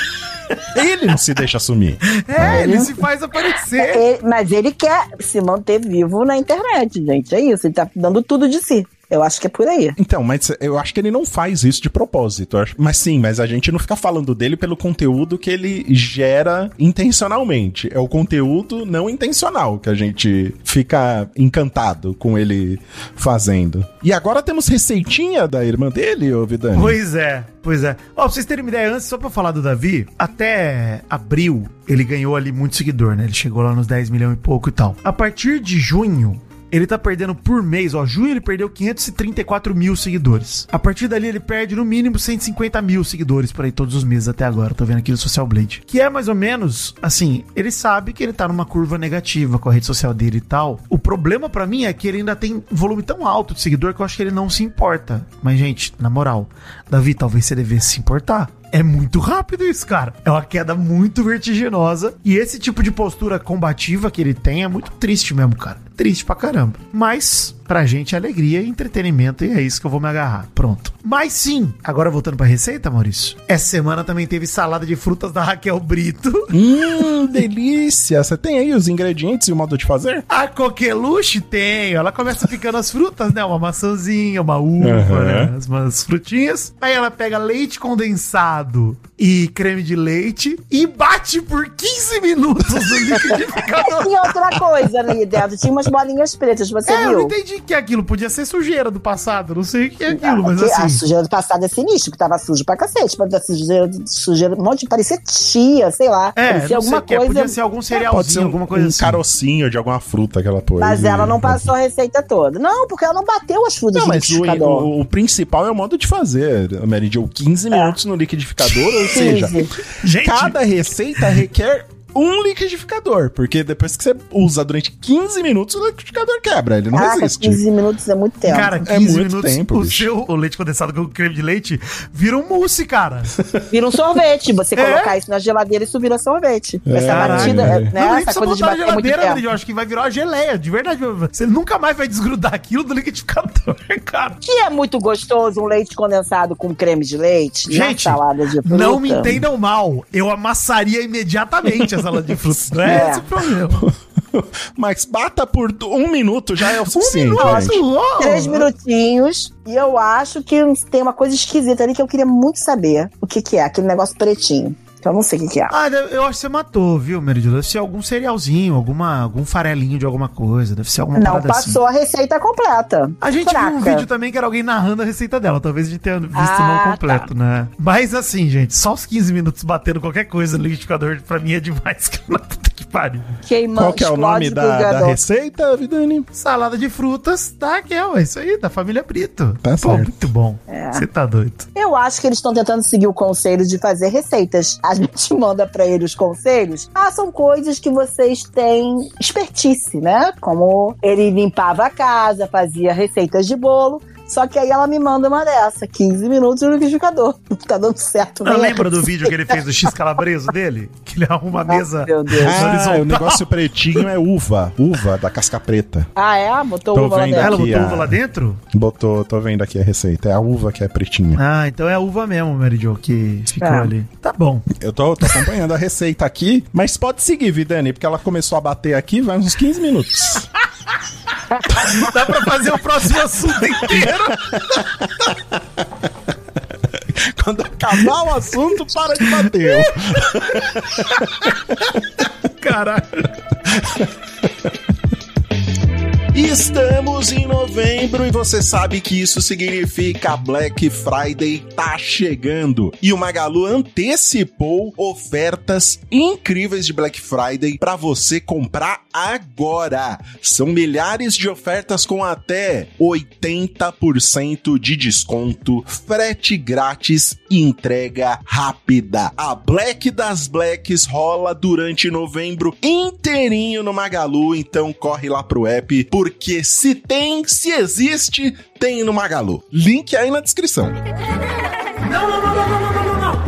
Ele não se deixa sumir. É, ele se faz aparecer. Ele- mas ele quer se manter vivo na internet, gente. É isso, ele tá dando tudo de si. Eu acho que é por aí. Então, mas eu acho que ele não faz isso de propósito. Eu acho- Mas sim, mas a gente não fica falando dele pelo conteúdo que ele gera intencionalmente. É o conteúdo não intencional que a gente fica encantado com ele fazendo. E agora temos receitinha da irmã dele, ô Vidani? Pois é, pois é. Ó, pra vocês terem uma ideia, antes, só pra falar do Davi, até abril ele ganhou ali muito seguidor, né? Ele chegou lá nos dez milhões e pouco e tal. A partir de junho, ele tá perdendo por mês, ó, junho ele perdeu quinhentos e trinta e quatro mil seguidores. A partir dali ele perde no mínimo cento e cinquenta mil seguidores por aí todos os meses até agora, tô vendo aqui no Social Blade. Que é mais ou menos, assim, ele sabe que ele tá numa curva negativa com a rede social dele e tal. O problema pra mim é que ele ainda tem volume tão alto de seguidor que eu acho que ele não se importa. Mas, gente, na moral, Davi, talvez você devesse se importar. É muito rápido isso, cara. É uma queda muito vertiginosa. E esse tipo de postura combativa que ele tem é muito triste mesmo, cara. Triste pra caramba. Mas, pra gente, é alegria e entretenimento. E é isso que eu vou me agarrar. Pronto. Mas sim, agora voltando pra receita, Maurício. Essa semana também teve salada de frutas da Raquel Brito. Hum, delícia. Você tem aí os ingredientes e o modo de fazer? A coqueluche tem. Ela começa picando as frutas, né? Uma maçãzinha, uma uva, Uhum. né? As, umas frutinhas. Aí ela pega leite condensado e creme de leite e bate por quinze minutos no liquidificador. Tinha outra coisa ali dentro, tinha umas bolinhas pretas, você É, eu viu? não entendi o que é aquilo. Podia ser sujeira do passado. Não sei o que é aquilo, mas Porque A assim. sujeira do passado é sinistro, que tava sujo pra cacete. Pode ter sujeira, sujeira, um monte de parecia tia, sei lá. É, parecia não sei alguma o que é. coisa. Podia ser algum Pode ser cerealzinho, um, alguma coisa um assim. carocinho de alguma fruta que ela pôs. Mas e- ela não passou a receita toda. Não, porque ela não bateu as frutas Não, no mas o, liquidificador. o, o principal é o modo de fazer, Mary Jo. quinze minutos no liquidificador, ou seja, quinze. Gente, cada receita requer um liquidificador, porque depois que você usa durante quinze minutos, o liquidificador quebra, ele não Caraca, resiste. quinze minutos é muito tempo. cara, É quinze muito minutos, tempo, o bicho. seu o leite condensado com creme de leite vira um mousse, cara. Vira um sorvete. Você É? colocar isso na geladeira, isso vira sorvete. É, Essa batida, caralho. né? Não, nem Essa precisa coisa de botar na bater é muito geladeira, tempo. Mary Jo, acho que vai virar uma geleia, de verdade. Você nunca mais vai desgrudar aquilo do liquidificador, cara. Que é muito gostoso um leite condensado com creme de leite na Gente, salada de fruta. não me entendam mal. Eu amassaria imediatamente a salada de frutas. Não é, É. esse o problema. Mas bata por um minuto já é o suficiente, minuto, gente. oh. Três minutinhos. E eu acho que tem uma coisa esquisita ali que eu queria muito saber o que que é. Aquele negócio pretinho. Que eu não sei o que que é. Ah, eu acho que você matou, viu, Meridio? Deve ser algum cerealzinho, alguma, algum farelinho de alguma coisa. Deve ser alguma Não parada passou a receita completa. assim. A gente Fraca. viu um vídeo também que era alguém narrando a receita dela. Talvez a gente tenha visto Ah, não completo, né? Mas assim, gente, só os quinze minutos batendo qualquer coisa no liquidificador, pra mim é demais. Puta que pariu. Queimando, Qual que é o nome explode da, da grudador. receita, Vidani? Salada de frutas da Raquel, é isso aí, da família Brito. Tá Pô, certo. muito bom. É. Você tá doido. Eu acho que eles estão tentando seguir o conselho de fazer receitas. A gente manda pra eles os conselhos. Ah, são coisas que vocês têm expertise, né? Como ele limpava a casa, fazia receitas de bolo. Só que aí ela me manda uma dessa, quinze minutos no liquidificador. Não tá dando certo, Não nem lembra a do vídeo que ele fez do X calabreso dele? Que ele arruma a mesa. Meu Deus. Ah, horizontal. o negócio pretinho é uva. Uva da casca preta. Ah, é? Botou Tô uva lá vendo dentro. Ela aqui botou a- uva lá dentro? Botou, tô vendo aqui a receita. É a uva que é pretinha. Ah, então é a uva mesmo, Mary Jo, que ficou É. ali. Tá bom. Eu tô, tô acompanhando a receita aqui, mas pode seguir, Vidani, porque ela começou a bater aqui, vai uns quinze minutos. Dá pra fazer o próximo assunto inteiro. Quando acabar o assunto, para de bater. Caralho. E Estamos em novembro e você sabe que isso significa Black Friday tá chegando. E o Magalu antecipou ofertas incríveis de Black Friday para você comprar agora. São milhares de ofertas com até oitenta por cento de desconto, frete grátis e entrega rápida. A Black das Blacks rola durante novembro inteirinho no Magalu, então corre lá pro app, porque se tem, se existe, tem no Magalu. Link aí na descrição. Não, não, não, não, não, não, não, não.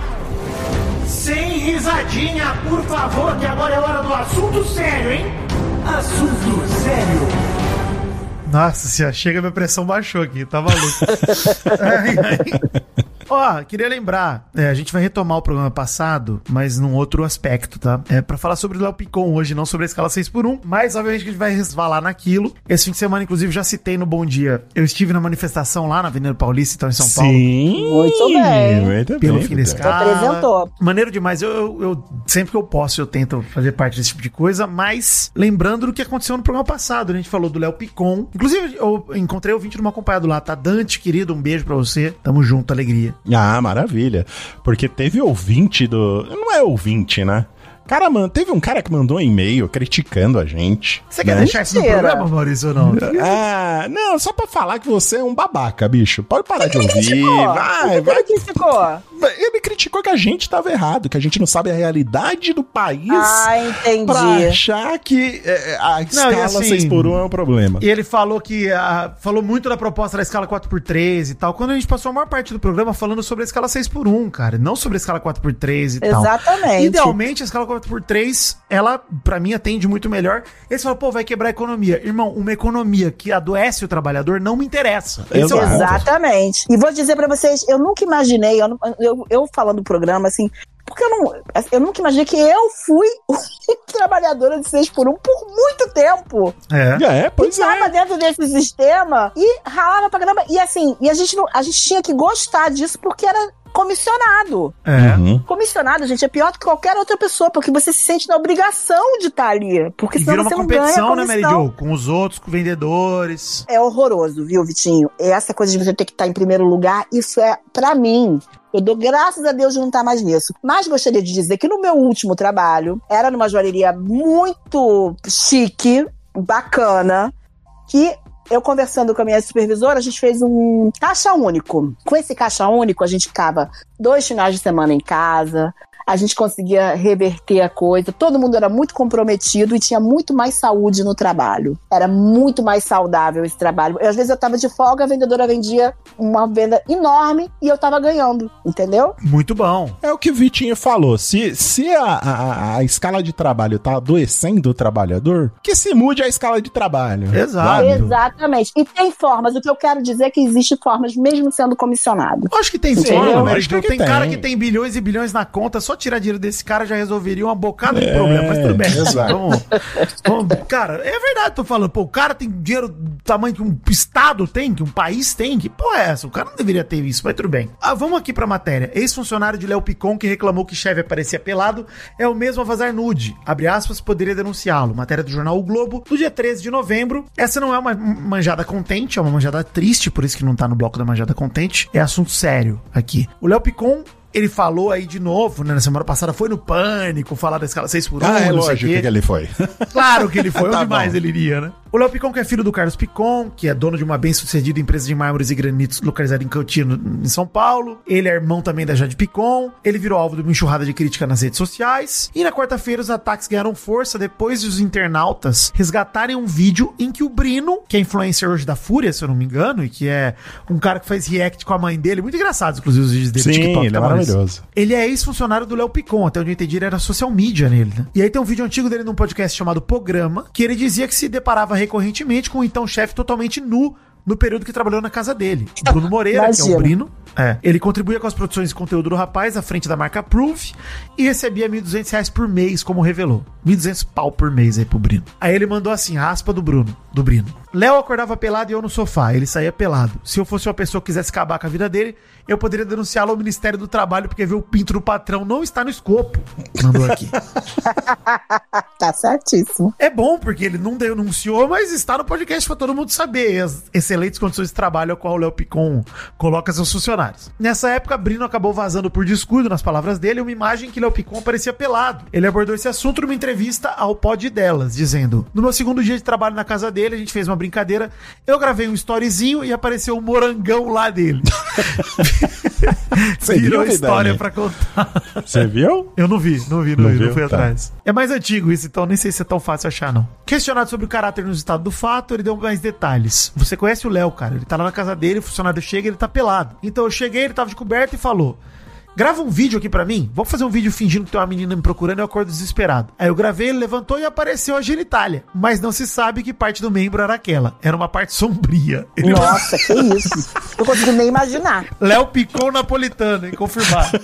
Sem risadinha, por favor, que agora é hora do assunto sério, hein? Assunto sério. Nossa senhora, chega, minha pressão baixou aqui, tá maluco. ai, ai. Ó, queria lembrar, é, a gente vai retomar o programa passado, mas num outro aspecto, tá? É pra falar sobre o Léo Picon hoje, não sobre a escala seis por um, mas obviamente que a gente vai resvalar naquilo. Esse fim de semana, inclusive, já citei no Bom Dia, eu estive na manifestação lá na Avenida Paulista, então em São Paulo. Sim, muito bem. Muito pelo bem, fim da escala. Apresentou. Maneiro demais, eu, eu, eu sempre que eu posso eu tento fazer parte desse tipo de coisa, mas lembrando do que aconteceu no programa passado, a gente falou do Léo Picon. Inclusive, eu encontrei o ouvinte numa acompanhado lá, tá? Dante, querido, um beijo pra você. Tamo junto, alegria. Ah, maravilha. Porque teve ouvinte do... Não é ouvinte, né? Cara, mano, teve um cara que mandou um e-mail criticando a gente. Você quer deixar isso no programa, Maurício, ou não? Ah, não, só pra falar que você é um babaca, bicho. Pode parar de ouvir. Criticou? Vai, o que vai. ele criticou? Ele criticou que a gente tava errado, que a gente não sabe a realidade do país. Ah, entendi. Pra achar que é, a escala assim, seis por um é um problema. E ele falou que a, falou muito da proposta da escala quatro por três e tal, quando a gente passou a maior parte do programa falando sobre a escala seis por um, cara, não sobre a escala quatro por três e tal. Exatamente. Idealmente, a escala quatro por três, ela, pra mim, atende muito melhor. Eles falam, pô, vai quebrar a economia. Irmão, uma economia que adoece o trabalhador não me interessa. Esse é o ponto. Exatamente. E vou dizer pra vocês, eu nunca imaginei, eu, eu, eu falando do programa, assim, porque eu, não, eu nunca imaginei que eu fui trabalhadora de seis por um por muito tempo. É, é pois e tava é. dentro desse sistema e ralava pra caramba. E assim, e a gente, não, a gente tinha que gostar disso porque era comissionado. É. Uhum. Comissionado, gente, é pior do que qualquer outra pessoa, porque você se sente na obrigação de estar ali. Porque E senão vira uma você não ganha competição, né, comissão. Mary Jo? Com os outros, com vendedores. É horroroso, viu, Vitinho? Essa coisa de você ter que estar em primeiro lugar, isso é, pra mim, eu dou graças a Deus de não estar mais nisso. Mas gostaria de dizer que no meu último trabalho, era numa joalheria muito chique, bacana, que eu conversando com a minha supervisora, a gente fez um caixa único. Com esse caixa único, a gente ficava dois finais de semana em casa, a gente conseguia reverter a coisa, todo mundo era muito comprometido e tinha muito mais saúde no trabalho. Era muito mais saudável esse trabalho. Eu, às vezes eu tava de folga, a vendedora vendia uma venda enorme e eu tava ganhando, entendeu? Muito bom. É o que o Vitinho falou. Se, se a, a, a escala de trabalho tá adoecendo o trabalhador, que se mude a escala de trabalho. Exato. Exatamente. E tem formas. O que eu quero dizer é que existe formas, mesmo sendo comissionado. Acho que tem Sim, forma, Mary acho Jo. que Tem tem. cara que tem bilhões e bilhões na conta, só tirar dinheiro desse cara já resolveria uma bocada de problema, mas tudo bem. exato. Vamos, vamos, cara, é verdade, tô falando, pô, o cara tem dinheiro do tamanho que um estado tem, que um país tem, que pô é essa? O cara não deveria ter isso, mas tudo bem. Ah, vamos aqui pra matéria. Ex-funcionário de Léo Picon que reclamou que chefe aparecia pelado é o mesmo a vazar nude. Abre aspas, poderia denunciá-lo. Matéria do jornal O Globo, do dia treze de novembro. Essa não é uma manjada contente, é uma manjada triste, por isso que não tá no bloco da manjada contente. É assunto sério aqui. O Léo Picon, ele falou aí de novo, né, na semana passada, foi no Pânico, falar da escala seis por um, Ah, é não sei lógico o quê. que ele foi. Claro que ele foi, Tá onde mais bom. ele iria, né? O Léo Picon, que é filho do Carlos Picon, que é dono de uma bem-sucedida empresa de mármores e granitos localizada em Coutinho, em São Paulo. Ele é irmão também da Jade Picon. Ele virou alvo de uma enxurrada de crítica nas redes sociais. E na quarta-feira os ataques ganharam força depois de os internautas resgatarem um vídeo em que o Brino, que é influencer hoje da Fúria, se eu não me engano, e que é um cara que faz react com a mãe dele, muito engraçados, inclusive, os vídeos dele no Sim, TikTok. ele é tá, Maurício? maravilhoso. Ele é ex-funcionário do Léo Picon, até onde eu entendi, ele era social media nele, né? E aí tem um vídeo antigo dele num podcast chamado Programa, que ele dizia que se deparava recorrentemente com o então chefe totalmente nu no período que trabalhou na casa dele. Bruno Moreira, que é o Imagina. Brino. É. Ele contribuía com as produções de conteúdo do rapaz à frente da marca Proof e recebia mil e duzentos reais por mês, como revelou. mil e duzentos pau por mês aí pro Brino. Aí ele mandou assim, a aspa do Bruno, do Brino. Léo acordava pelado e eu no sofá. Ele saía pelado. Se eu fosse uma pessoa que quisesse acabar com a vida dele, eu poderia denunciá-lo ao Ministério do Trabalho, porque ver o pinto do patrão não está no escopo. Mandou aqui. Tá certíssimo. É bom, porque ele não denunciou, mas está no podcast pra todo mundo saber as excelentes condições de trabalho ao qual o Léo Picon coloca seus funcionários. Nessa época, Brino acabou vazando por descuido, nas palavras dele, uma imagem que Léo Picon parecia pelado. Ele abordou esse assunto numa entrevista ao Pod Delas, dizendo: no meu segundo dia de trabalho na casa dele, a gente fez uma brincadeira, eu gravei um storyzinho e apareceu um morangão lá dele. Você Virou viu, história Vidani? pra contar. Você viu? Eu não vi, não vi, não, Não vi, não viu? fui Tá. atrás. É mais antigo isso, então nem sei se é tão fácil achar, não. Questionado sobre o caráter no estado do fato, ele deu mais detalhes. Você conhece o Léo, cara, ele tá lá na casa dele, o funcionário chega e ele tá pelado. Então eu cheguei, ele tava de coberta e falou: grava um vídeo aqui pra mim. Vamos fazer um vídeo fingindo que tem uma menina me procurando e eu acordo desesperado. Aí eu gravei, ele levantou e apareceu a genitália. Mas não se sabe que parte do membro era aquela. Era uma parte sombria. Ele... Nossa, que isso. Não consigo nem imaginar. Léo Picon napolitano, hein? Confirmado.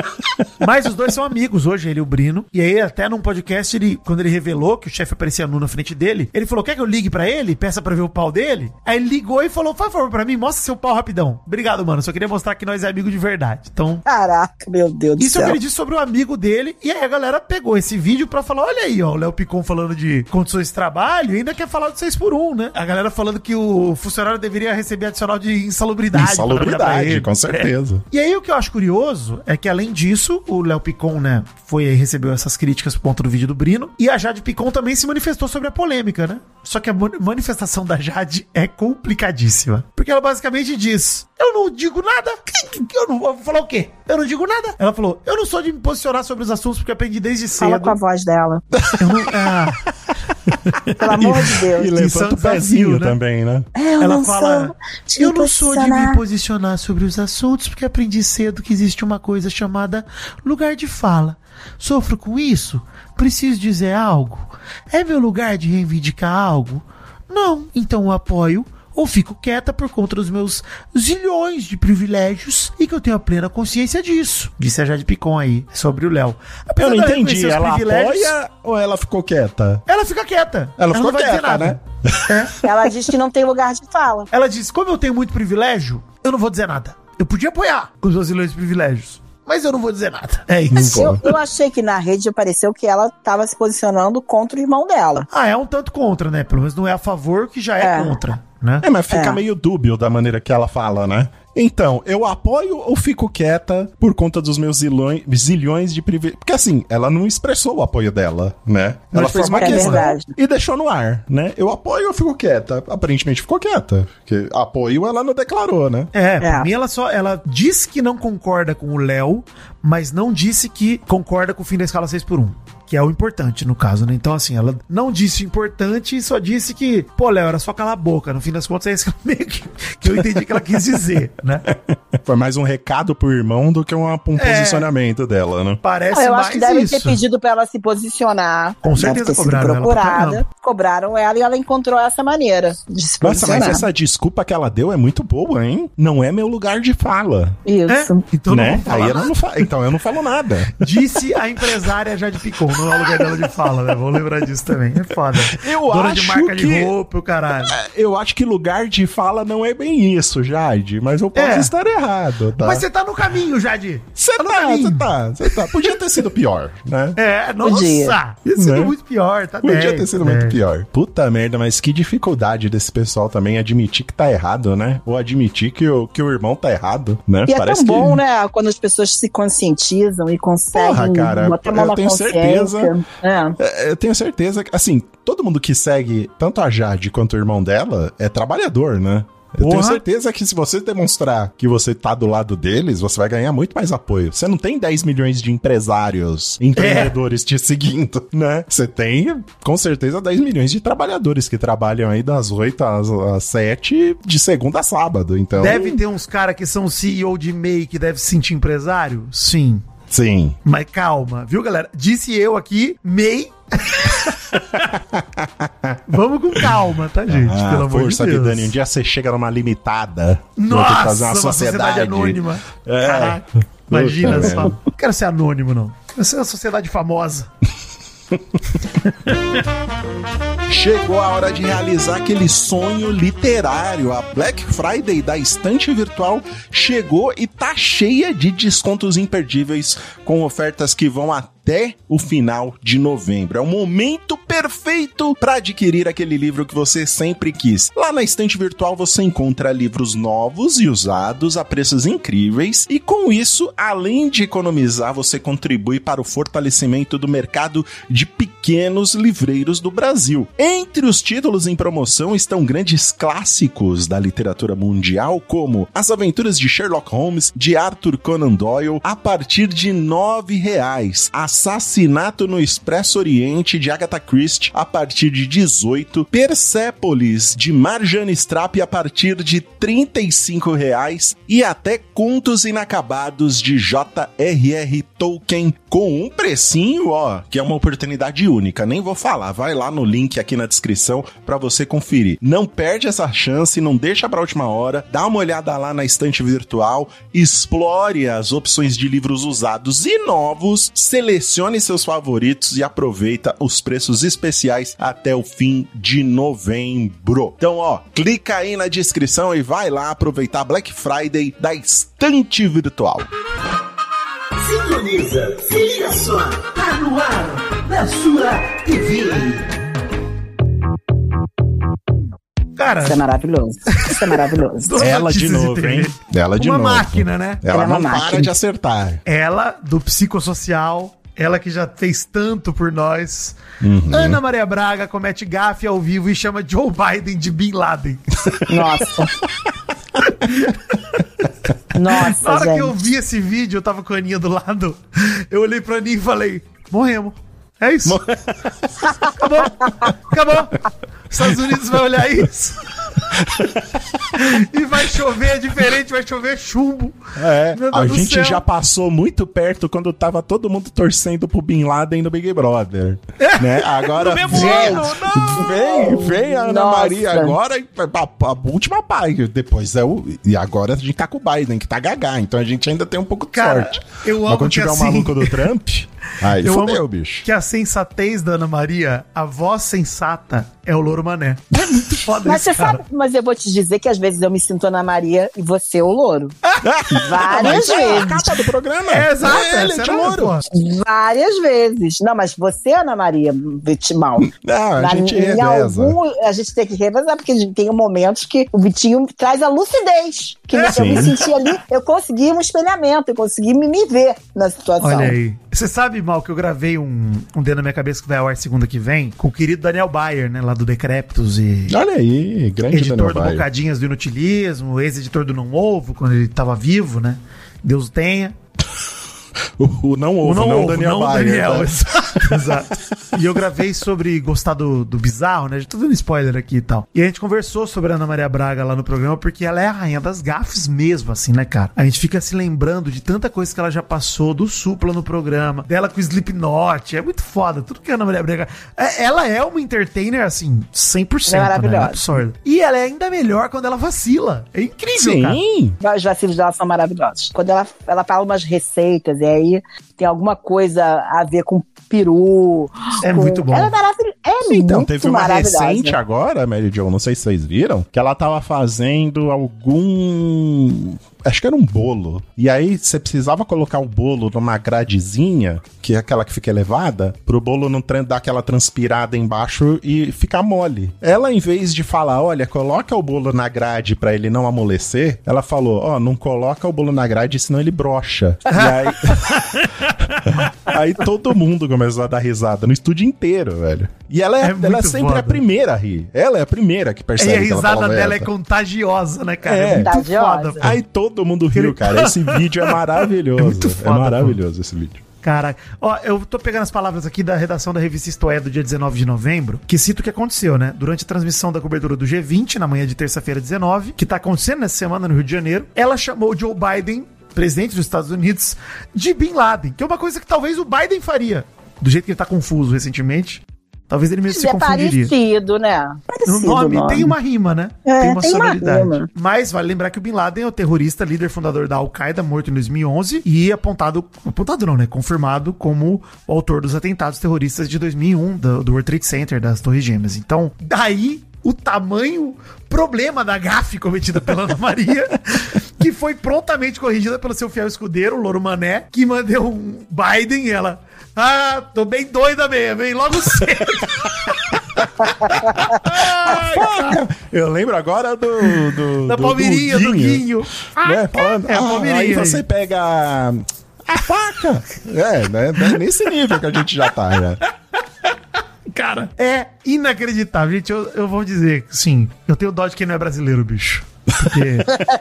Mas os dois são amigos hoje, ele e o Brino. E aí, até num podcast, ele, quando ele revelou que o chefe aparecia nu na frente dele, ele falou: quer que eu ligue pra ele? Peça pra ver o pau dele? Aí ele ligou e falou: faz favor pra mim, mostra seu pau rapidão. Obrigado, mano. Só queria mostrar que nós é amigo de verdade. Então... Caraca, meu Deus do Isso é o céu. que ele disse sobre o amigo dele. E aí a galera pegou esse vídeo pra falar: olha aí, ó, o Léo Picon falando de condições de trabalho e ainda quer falar do seis por um, né? A galera falando que o funcionário deveria receber adicional de insalubridade. pra trabalhar pra Insalubridade, ele. com certeza. É. E aí o que eu acho curioso é que, além disso, o Léo Picon, né, foi aí, recebeu essas críticas por conta do vídeo do Brino, e a Jade Picon também se manifestou sobre a polêmica, né? Só que a man- manifestação da Jade é complicadíssima. Porque ela basicamente diz: eu não digo nada. Eu não vou falar o quê? Eu não digo nada. Ela falou: eu não sou de me posicionar sobre os assuntos porque eu aprendi desde cedo. Fala com a voz dela. Eu não... ah. Pelo amor de Deus. E Isso é um levanta o desafio, pezinho né? também, né? É, eu Ela não fala: sou de eu não sou de me posicionar. posicionar sobre os assuntos porque aprendi cedo que existe uma coisa chamada lugar de fala. Sofro com isso? Preciso dizer algo? É meu lugar de reivindicar algo? Não. Então eu apoio ou fico quieta por conta dos meus zilhões de privilégios e que eu tenho a plena consciência disso. Disse a Jade Picon aí sobre o Léo. Apesar Eu não dela entendi. reconhecer os Ela privilégios, apoia ou ela ficou quieta? ela fica quieta. Ela ficou não vai dizer quieta, nada. né? É. Ela diz que não tem lugar de fala. Ela diz: como eu tenho muito privilégio, eu não vou dizer nada. Eu podia apoiar com os meus zilhões de privilégios, mas eu não vou dizer nada. É isso. Eu, eu achei que na rede apareceu que ela estava se posicionando contra o irmão dela. Ah, é um tanto contra, né? Pelo menos não é a favor, que já é, É. contra, né? É, mas fica É. meio dúbio da maneira que ela fala, né? Então, eu apoio ou fico quieta por conta dos meus zilhões, zilhões de privilégios? Porque assim, ela não expressou o apoio dela, né? Não ela de fez forma uma alguma. questão É verdade. e deixou no ar, né? Eu apoio ou fico quieta? Aparentemente ficou quieta. Porque apoio ela não declarou, né? É, pra É. mim ela só, ela disse que não concorda com o Léo, mas não disse que concorda com o fim da escala seis por um. Que é o importante, no caso, né? Então, assim, ela não disse o importante e só disse que, pô, Léo, era só calar a boca. No fim das contas, é isso que, meio que, que eu entendi que ela quis dizer, né? Foi mais um recado pro irmão do que um, um posicionamento dela, né? Parece eu mais acho que devem isso. ter pedido pra ela se posicionar. Com certeza Deve ter sido cobraram ela pra procurada. caramba. Cobraram ela e ela encontrou essa maneira de se Nossa, posicionar. mas essa desculpa que ela deu é muito boa, hein? Não é meu lugar de fala. Isso. É? Então não né? vamos falar Aí eu nada. não fa... Então eu não falo nada. Disse a empresária Jade Picon, não é o lugar dela de fala, né? Vamos lembrar disso também. É foda. Eu Dona acho de marca que... de roupa, o caralho. Eu acho que lugar de fala não é bem isso, Jade, mas eu posso É. estar errado, tá? Mas você tá no caminho, Jade. Você no tá, caminho. você tá, você tá. Podia ter sido pior, né? É, nossa. Podia. Ia sido Né? muito pior, tá Podia dez, ter sido né? muito pior. Puta merda, mas que dificuldade desse pessoal também admitir que tá errado, né? Ou admitir que o, que o irmão tá errado, né? E é Parece tão bom, que... né? Quando as pessoas se conscientizam e conseguem Porra, cara, botar a mão eu na tenho consciência. certeza. É. É, eu tenho certeza que, assim, todo mundo que segue tanto a Jade quanto o irmão dela é trabalhador, né? Eu Porra. tenho certeza que se você demonstrar que você tá do lado deles, você vai ganhar muito mais apoio. Você não tem dez milhões de empresários, empreendedores te seguindo, né? Você tem, com certeza, dez milhões de trabalhadores que trabalham aí das oito às, às sete, de segunda a sábado. Então, Deve ter uns caras que são C E O de M E I que deve se sentir empresário? Sim. sim. Mas calma, viu, galera? Disse eu aqui, M E I. Vamos com calma, tá, gente? Ah, Pelo amor força, de Deus. Vidani. Um dia você chega numa limitada. vai ter que Nossa, fazer uma sociedade, anônima. É. Caraca, imagina Puta só. merda. Não quero ser anônimo, não. Quero ser uma sociedade famosa. Chegou a hora de realizar aquele sonho literário. A Black Friday da Estante Virtual chegou e tá cheia de descontos imperdíveis, com ofertas que vão até o final de novembro. É o momento perfeito para adquirir aquele livro que você sempre quis. Lá na Estante Virtual você encontra livros novos e usados a preços incríveis, e com isso, além de economizar, você contribui para o fortalecimento do mercado de pequenos livreiros do Brasil. Entre os títulos em promoção estão grandes clássicos da literatura mundial, como As Aventuras de Sherlock Holmes, de Arthur Conan Doyle, a partir de nove reais. Assassinato no Expresso Oriente, de Agatha Christie, a partir de dezoito. Persépolis, de Marjane Strapp, a partir de trinta e cinco reais. E até Contos Inacabados, de J R R Tolkien, com um precinho, ó, que é uma oportunidade única. Nem vou falar, vai lá no link aqui na descrição para você conferir. Não perde essa chance, não deixa para a última hora, dá uma olhada lá na Estante Virtual, explore as opções de livros usados e novos, selecione seus favoritos e aproveita os preços especiais até o fim de novembro. Então, ó, clica aí na descrição e vai lá aproveitar a Black Friday da Estante Virtual. Sintoniza, se liga só, tá no ar, na sua T V. Cara, Isso é maravilhoso. Isso é maravilhoso. duas Ela de notícias novo, T V. hein? Ela de Uma novo. máquina, né? Ela, Ela é uma não para máquina. de acertar. Ela, do psicossocial, ela que já fez tanto por nós. Uhum. Ana Maria Braga comete gafe ao vivo e chama Joe Biden de Bin Laden. Nossa. Nossa, Na hora gente. que eu vi esse vídeo, eu tava com a Aninha do lado, eu olhei pra Aninha e falei, morremos. É isso. Acabou. Acabou. Estados Unidos vai olhar isso. E vai chover diferente, vai chover chumbo. É, Meu Deus a do gente céu. já passou muito perto quando tava todo mundo torcendo pro Bin Laden no Big Brother. Né? Agora No mesmo vem, ano, não! vem, vem a Ana Nossa. Maria agora, e a, a última página. Depois é o. E agora a gente tá com o Biden, que tá gagá. Então a gente ainda tem um pouco de Cara, sorte. eu Mas amo quando que tiver o assim- maluco do Trump, aí Eu fodeu, amo bicho. que a sensatez da Ana Maria, a voz sensata, é o Louro Mané. É muito foda Mas isso, você cara. sabe, mas eu vou te dizer que às vezes eu me sinto Ana Maria e você o louro. Várias Mas é a vezes. capa do programa. É, exato, É, ele essa é de era, louro. pô. Várias vezes. Não, mas você, Ana Maria Vitimal. Não, a na- gente em reveza. algum, a gente tem que revezar, porque tem momentos que o Vitinho traz a lucidez. Que É, eu sim. me senti ali, eu consegui um espelhamento, eu consegui me, me ver na situação. Olha aí. Você sabe, Mal, que eu gravei um, um D na minha cabeça que vai ao ar segunda que vem, com o querido Daniel Bayer, né, lá do Decréptos e Olha aí, grande editor Daniel do Bayer. Bocadinhas do Inutilismo, ex-editor do Não Ovo, quando ele tava vivo, né? Deus o tenha. O, o não ovo, O não, Ovo, Daniel não o Bayer. Daniel, tá? exato, exato. E eu gravei sobre gostar do, do bizarro, né? Tô dando spoiler aqui e tal. E a gente conversou sobre a Ana Maria Braga lá no programa, porque ela é a rainha das gafes mesmo, assim, né, cara? A gente fica se lembrando de tanta coisa que ela já passou, do Supla no programa, dela com o Slipknot, é muito foda, tudo que a Ana Maria Braga... É, ela é uma entertainer, assim, cem por cento, É maravilhosa. né? Absurda. E ela é ainda melhor quando ela vacila. É incrível, cara. Sim. Os vacilos dela são maravilhosos. Quando ela, ela fala umas receitas, e aí tem alguma coisa a ver com peru. É com- muito bom. Ela é maravilhosa. É Então, muito teve uma maravilhosa. recente agora, Mary Jo, não sei se vocês viram, que ela tava fazendo algum... Acho que era um bolo. E aí você precisava colocar o bolo numa gradezinha, que é aquela que fica elevada, pro bolo não tran- dar aquela transpirada embaixo e ficar mole. Ela, em vez de falar, olha, coloca o bolo na grade pra ele não amolecer, ela falou, ó, não coloca o bolo na grade, senão ele brocha. E aí... aí todo mundo começou a dar risada, no estúdio inteiro, velho. E ela é, É ela é muito sempre foda. a primeira a rir. Ela é a primeira que E percebe a que ela risada fala dela é merda. contagiosa, né, cara? É. É, muito Contagiosa. foda, pô. Aí todo mundo riu, cara. Esse vídeo é maravilhoso. É muito foda, é maravilhoso esse vídeo. Caraca. Ó, eu tô pegando as palavras aqui da redação da revista Isto É do dia dezenove de novembro, que cita o que aconteceu, né? Durante a transmissão da cobertura do G vinte, na manhã de terça-feira dezenove, que tá acontecendo nessa semana no Rio de Janeiro, ela chamou o Joe Biden, presidente dos Estados Unidos, de Bin Laden, que é uma coisa que talvez o Biden faria. Do jeito que ele tá confuso recentemente, Talvez ele mesmo se É confundiria. parecido, né? No Parecido nome, o nome. tem uma rima, né? É, tem uma tem uma sonoridade. rima. Mas vale lembrar que o Bin Laden é o terrorista, líder fundador da Al-Qaeda, morto em dois mil e onze, e apontado, apontado não, né? Confirmado como o autor dos atentados terroristas de dois mil e um, do, do World Trade Center, das Torres Gêmeas. Então, daí o tamanho problema da gafe cometida pela Ana Maria, que foi prontamente corrigida pelo seu fiel escudeiro, o Louro Mané, que mandou um Biden e ela... Ah, tô bem doida mesmo, hein? Logo cedo. Ai, eu lembro agora do... do Da do, Palmeirinha, do Guinho. Né? Falando, É, a ah, Palmeirinha aí aí. você pega a, a faca. É, né? É nesse nível que a gente já tá, já. Cara, é inacreditável. Gente, eu, eu vou dizer, sim, eu tenho dó de quem não é brasileiro, bicho. Porque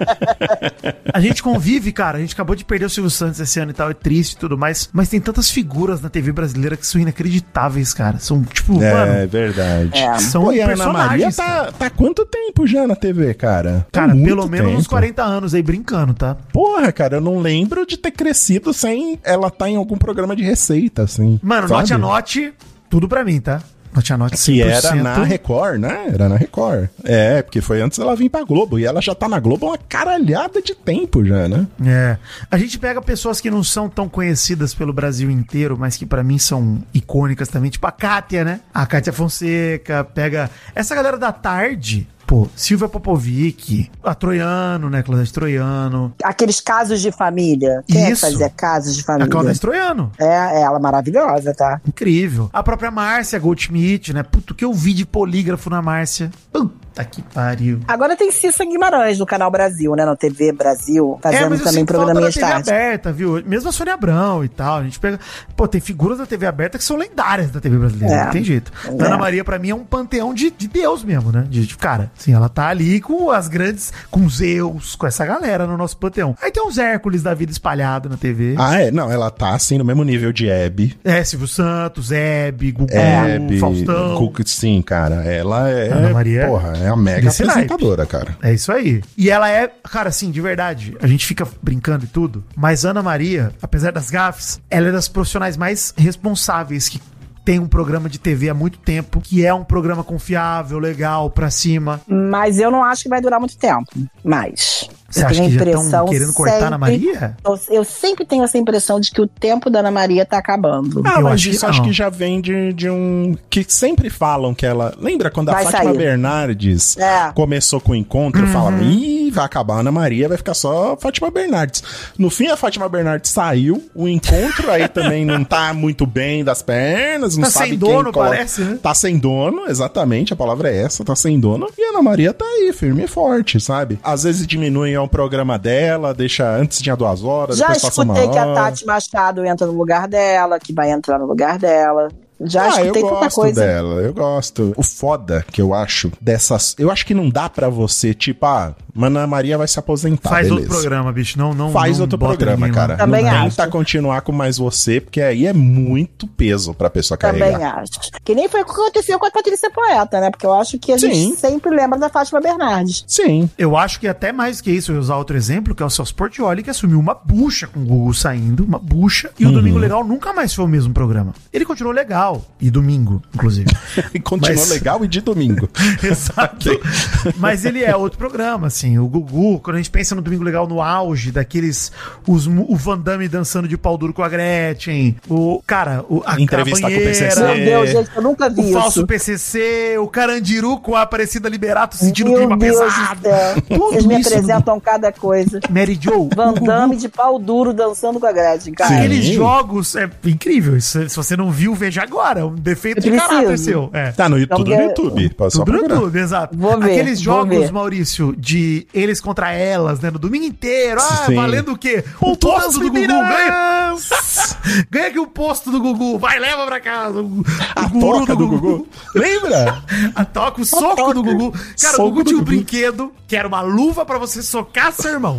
a gente convive, cara. A gente acabou de perder o Silvio Santos esse ano e tal, é triste e tudo mais. Mas tem tantas figuras na T V brasileira que são inacreditáveis, cara. São, tipo, É, mano, verdade. É. são Pô, e a Ana personagens. Maria cara, tá, tá há quanto tempo já na T V, cara? Tá Cara, muito pelo menos tempo. uns quarenta anos aí brincando, tá? Porra, cara, eu não lembro de ter crescido sem ela estar em algum programa de receita, assim. Mano, sabe? note a note, tudo pra mim, tá? Note a note Que era na Record, né? Era na Record. É, porque foi antes ela vir pra Globo. E ela já tá na Globo há uma caralhada de tempo já, né? É. A gente pega pessoas que não são tão conhecidas pelo Brasil inteiro, mas que pra mim são icônicas também, tipo a Kátia, né? A Kátia Fonseca, pega essa galera da tarde. Pô, Silvia Popovic, a Troiano, né? Claudete Troiano. Aqueles casos de família. Quem é que Isso. fazia casos de A família? Claudete Troiano. É, ela maravilhosa, tá? Incrível. A própria Márcia Goldschmidt, né? Puto, que eu vi de polígrafo na Márcia. Puta que pariu. Agora tem Cissa Guimarães no Canal Brasil, né? Na T V Brasil, fazendo mas eu também sinto falta programinhas da T V tarde. aberta, viu? Mesmo a Sônia Abrão e tal. A gente pega. Pô, tem figuras da T V aberta que são lendárias da T V brasileira. É. Não tem jeito. É. Ana Maria, pra mim, é um panteão de, de Deus mesmo, né? De, de cara, assim, ela tá ali com as grandes. Com Zeus, com essa galera no nosso panteão. Aí tem uns Hércules da vida espalhado na T V. Ah, é? Não, ela tá assim no mesmo nível de Hebe. É, Silvio Santos, Hebe, Gugu, Hebe, Faustão. Cook, sim, cara. Ela é. Ana Maria Porra, é a mega desse apresentadora, cara. É isso aí. E ela é, cara, assim, de verdade, a gente fica brincando e tudo, mas Ana Maria, apesar das gafes, ela é das profissionais mais responsáveis que tem um programa de T V há muito tempo, que é um programa confiável, legal, pra cima. Mas eu não acho que vai durar muito tempo. Mas. Você eu acha tenho que a já estão impressão querendo cortar sempre- a Ana Maria? Eu, eu sempre tenho essa impressão de que o tempo da Ana Maria tá acabando. Ah, Eu mas acho que isso não. acho que já vem de, de um... Que sempre falam que ela... Lembra quando a Vai Fátima sair. Bernardes É. começou com o encontro? Uhum. Falava, ih, vai acabar a Ana Maria, vai ficar só a Fátima Bernardes. No fim, a Fátima Bernardes saiu, o encontro aí também não tá muito bem das pernas, não Tá sabe sem quem dono, coloca- parece, né? Tá sem dono, exatamente, a palavra é essa, tá sem dono. E a Ana Maria tá aí, firme e forte, sabe? Às vezes diminuem o programa dela, deixa antes tinha duas horas, Já depois passa uma escutei que a hora. Tati Machado entra no lugar dela, que vai entrar no lugar dela. Já Ah, eu escutei tanta gosto coisa. dela, eu gosto. O foda que eu acho dessas... Eu acho que não dá pra você, tipo, ah, Ana Maria vai se aposentar, Faz beleza. outro programa, bicho. Não, não, Faz não outro bota programa, ninguém lá. cara. Também não acho. tenta continuar com mais você, porque aí é muito peso pra pessoa Também carregar. acho. Que nem foi o que aconteceu com a Patrícia Poeta, né? Porque eu acho que a Sim. gente sempre lembra da Fátima Bernardes. Sim. Eu acho que até mais que isso, eu vou usar outro exemplo, que é o Celso Portiolli, que assumiu uma bucha com o Gugu saindo, uma bucha, e o Uhum. Domingo Legal nunca mais foi o mesmo programa. Ele continuou legal, e domingo, inclusive. E continuou Mas- legal e de domingo. Exato. Mas ele é outro programa, assim. O Gugu, quando a gente pensa no Domingo Legal no auge, daqueles. Os, o Van Damme dançando de pau duro com a Gretchen, o. Cara, o, a Entrevista com o P C C. Meu É. Deus, gente, eu nunca vi O isso. falso P C C, o Carandiru com a Aparecida Liberato sentindo o Meu clima Deus pesado. do céu. Tudo Vocês me isso, apresentam cada coisa. Mary Jo, Van o Gugu, Damme de pau duro dançando com a Gretchen, cara. aqueles Sim. jogos, é incrível. Isso, se você não viu, veja agora. É um defeito Eu de preciso. caráter seu. É. Tá no YouTube, Então, no YouTube. Pode só Tudo no procurar. YouTube, exato. Vou ver, Aqueles vou jogos, ver. Maurício, de eles contra elas, né? No domingo inteiro. Ah, Sim. valendo o quê? O Pontuando posto do Gugu. Ganha. Ganha aqui o posto do Gugu. Vai, leva pra casa. O, A o guru toca do Gugu. Lembra? A toca, o soco toca. do Gugu. Cara, Soco o Gugu do tinha um Gugu. brinquedo que era uma luva pra você socar seu irmão.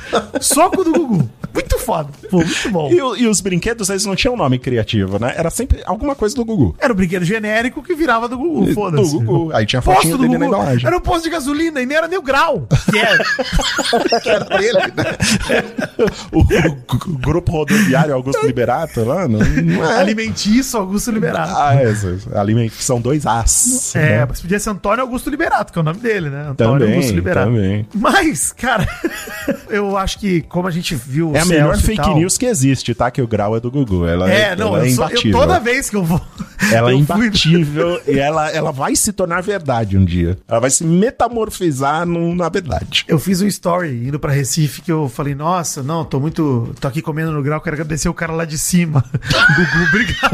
Soco do Gugu. Muito foda. Pô, muito bom. E, o- e os brinquedos, eles não tinham nome criativo, né? Era sempre alguma coisa do Gugu. Era o brinquedo genérico que virava do Gugu, foda-se. Do Gugu. Aí tinha a Posto fotinha do dele na Gugu. embalagem. Era um posto de gasolina e nem era nem o grau. Que era. Que era dele, né? o, o grupo rodoviário Augusto Liberato lá, não, não é. Alimentício Augusto Liberato. Ah, é, isso. Aliment... São dois As. É, né? mas podia ser Antônio Augusto Liberato, que é o nome dele, né? Antônio Também, Augusto Liberato. também. Mas, cara, eu acho que, como a gente viu. É a o melhor Celso e fake tal- news que existe, tá? Que o grau é do Gugu. Ela é, É, não, ela é eu, sou, eu imbatível. toda vez que eu vou. Ela é eu fui- imbatível e ela, ela vai se tornar verdade um dia. Ela vai se metamorfizar num- na verdade. Eu fiz um story indo pra Recife que eu falei, nossa, não, tô muito. Tô aqui comendo no grau, quero agradecer o cara lá de cima. Gugu, obrigado.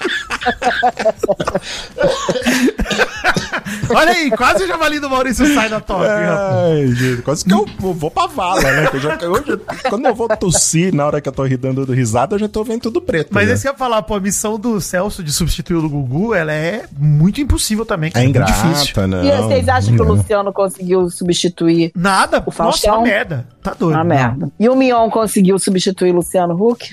Olha aí, quase o javali do Maurício sai da top, rapaz. Ai, gente, quase que eu vou pra vala, né? Que eu já- eu já- quando eu vou tossir na hora que eu tô ri- dando risada, eu já tô vendo tudo preto. Mas né? esse que eu ia falar, pô, a missão do Celso de substituir o do Gugu, ela é muito impossível também. É cara, muito difícil. ingrata, não. E vocês acham que o não. Luciano conseguiu substituir Nada, O nossa, Faustão? uma merda. Tá doido. uma merda? E o Mion conseguiu substituir Luciano Huck?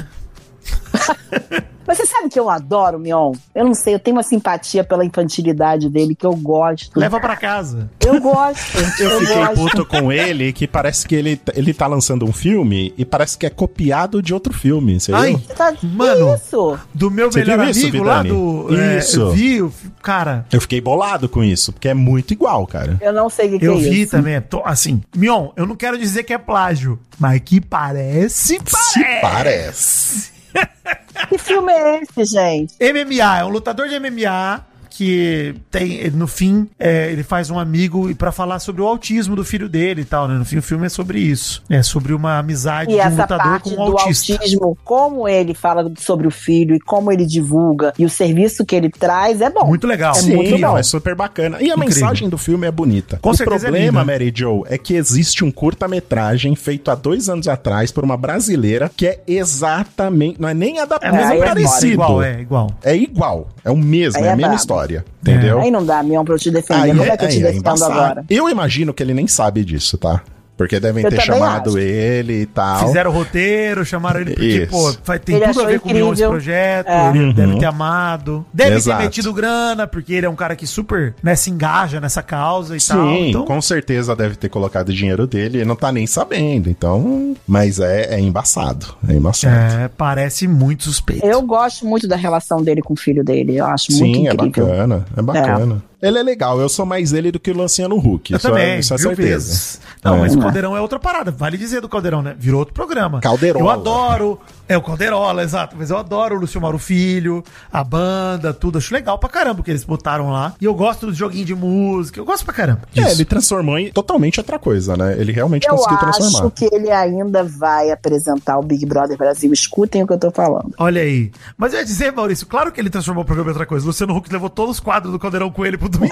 Mas você sabe que eu adoro o Mion? Eu não sei, eu tenho uma simpatia pela infantilidade dele que eu gosto. Leva pra casa. Eu gosto. Eu eu fiquei gosto. puto com ele, que parece que ele, ele tá lançando um filme e parece que é copiado de outro filme, você Ai, viu? Você tá... Mano. Isso. Do meu Você melhor viu isso, amigo lá Vidani? do. é, Isso. eu vi, eu- cara. Eu fiquei bolado com isso, porque é muito igual, cara. Eu não sei o que, que Eu é vi isso. também, tô- assim, Mion, eu não quero dizer que é plágio, mas que parece, Se parece. parece. Que filme é esse, gente? M M A, é um lutador de M M A que tem, no fim, é, ele faz um amigo e pra falar sobre o autismo do filho dele e tal, né? No fim, o filme é sobre isso. É sobre uma amizade E de um essa lutador parte com um do autista. autismo, como ele fala sobre o filho e como ele divulga e o serviço que ele traz é bom. Muito legal. É Sim, muito bom. é super bacana. E a Incrível. mensagem do filme é bonita. Com o certeza é problema, linda. Mary Jo, é que existe um curta-metragem feito há dois anos atrás por uma brasileira que é exatamente, não é nem adaptado, É, é, mas é parecido. igual, é igual. É igual, é o mesmo, Aí é a é mesma brabo. história, entendeu? Aí não dá, Mion, pra eu te defender. Aí Como é que eu te aí defendo embaçado. agora? Eu imagino que ele nem sabe disso, tá? Porque devem Eu ter também chamado acho. ele e tal. Fizeram o roteiro, chamaram ele porque, Isso. pô, vai, tem Ele tudo a achou ver com o Mion esse incrível. projeto. É. Ele Uhum. deve ter amado. Deve Exato. ter metido grana, porque ele é um cara que super, né, se engaja nessa causa e tal. Sim, Então, com certeza deve ter colocado o dinheiro dele e não tá nem sabendo. Então, mas é, é embaçado. É embaçado. é, parece muito suspeito. Eu gosto muito da relação dele com o filho dele. Eu acho muito Sim, é incrível. bacana. É bacana. Ele é legal. Eu sou mais ele do que o Luciano Huck. Eu isso também, é, isso é mil certeza. vezes. Não, É. mas o Caldeirão é outra parada. Vale dizer do Caldeirão, né? Virou outro programa. Calderola. Eu adoro. É o Calderola, exato. Mas eu adoro o Lúcio Mauro Filho, a banda, tudo. Acho legal pra caramba o que eles botaram lá. E eu gosto do joguinho de música. Eu gosto pra caramba É, disso. ele transformou em totalmente outra coisa, né? Ele realmente Eu conseguiu acho transformar. que ele ainda vai apresentar o Big Brother Brasil. Escutem o que eu tô falando. Olha aí. Mas eu ia dizer, Maurício, claro que ele transformou o programa em outra coisa. O Luciano Huck levou todos os quadros do Caldeirão com ele pro domingo.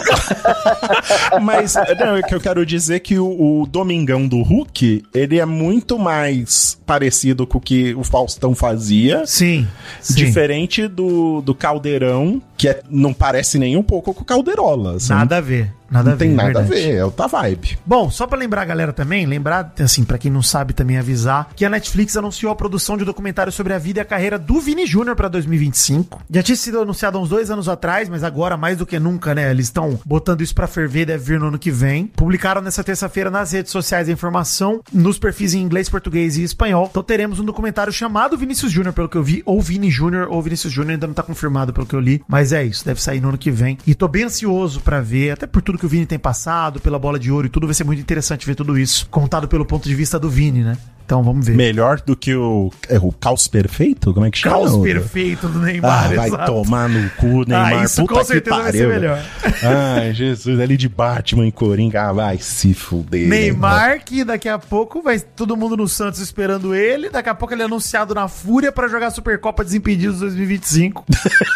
Mas não, é que eu quero dizer que o, o Domingão do Hulk, ele é muito mais parecido com o que o Faustão fazia. Sim. sim. Diferente do, do Caldeirão, que é- não parece nem um pouco com o Calderola. assim. Nada a ver. Nada Não a ver. tem nada verdade. a ver, é outra vibe. Bom, só pra lembrar a galera também, lembrar, assim, pra quem não sabe também avisar, que a Netflix anunciou a produção de um documentário sobre a vida e a carreira do Vini Júnior pra dois mil e vinte e cinco. Já tinha sido anunciado há uns dois anos atrás, mas agora, mais do que nunca, né, eles estão botando isso pra ferver, deve vir no ano que vem. Publicaram nessa terça-feira nas redes sociais a informação, nos perfis em inglês, português e espanhol. Então teremos um documentário chamado Vinícius Júnior, pelo que eu vi, ou Vini Júnior, ou Vinícius Júnior, ainda não tá confirmado pelo que eu li, mas é isso, deve sair no ano que vem. E tô bem ansioso pra ver, até por tudo que o Vini tem passado, pela bola de ouro e tudo, vai ser muito interessante ver tudo isso, contado pelo ponto de vista do Vini, né? Então vamos ver. Melhor do que o, é, o Caos Perfeito? Como é que chama? Caos O- perfeito do Neymar, Ah, vai exato. tomar no cu, Neymar. Ah, isso Puta com que certeza vai ser pariu. melhor. Ai, Jesus, ali de Batman em Coringa, ah, vai se fuder. Neymar, que daqui a pouco vai todo mundo no Santos esperando ele, daqui a pouco ele é anunciado na Fúria pra jogar a Supercopa Desimpedidos dois mil e vinte e cinco.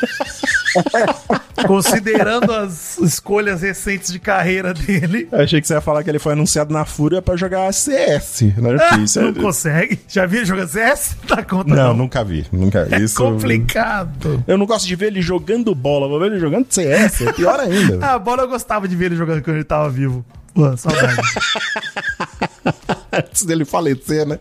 Considerando as escolhas recentes de carreira dele. Achei que você ia falar que ele foi anunciado na Fúria pra jogar C S. Né? Porque isso é- Não consegue? Já viu ele jogando C S? Tá conta Não, não. nunca vi. Nunca vi. É Isso... complicado. Eu não gosto de ver ele jogando bola, vou ver ele jogando C S, é pior ainda. Ah, a bola eu gostava de ver ele jogando quando ele tava vivo. Pô, saudade. Antes dele falecer, né?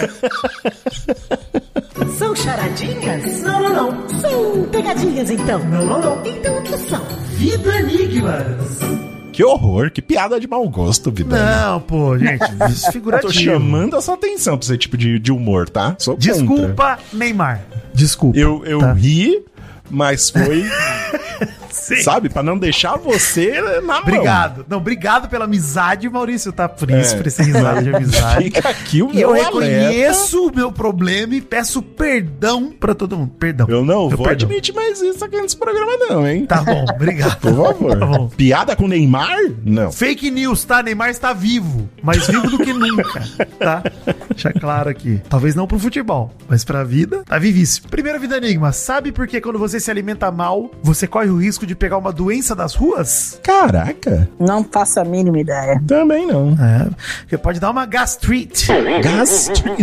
São charadinhas? Não, não, não. São pegadinhas, então? Não, não, não. Então o que são? Vida Enigmas. Que horror, que piada de mau gosto, Vida. Não, pô, gente, desfigurativo. Tô chamando a sua atenção pra esse tipo de, de humor, tá? Sou contra. Desculpa, Neymar. Desculpa. Eu, eu tá? ri, mas foi... Sim. Sabe? Pra não deixar você na mão. Obrigado. Não, obrigado pela amizade, Maurício, tá? Por isso, É. por essa risada de amizade. Fica aqui o E eu meu reconheço alerta. o meu problema e peço perdão pra todo mundo. Perdão. Eu não Eu vou perdoo. admitir mais isso aqui nesse programa não, hein? Tá bom, obrigado. Por favor. Tá bom. Piada com Neymar? Não. Fake news, tá? Neymar está vivo. Mais vivo do que nunca, tá? Deixa claro aqui. Talvez não pro futebol, mas pra vida, tá vivíssimo. Primeira vida enigma. Sabe por que quando você se alimenta mal, você corre o risco de pegar uma doença das ruas? Caraca. Não faço a mínima ideia. Também não. É, porque pode dar uma gastrite. Gastrite.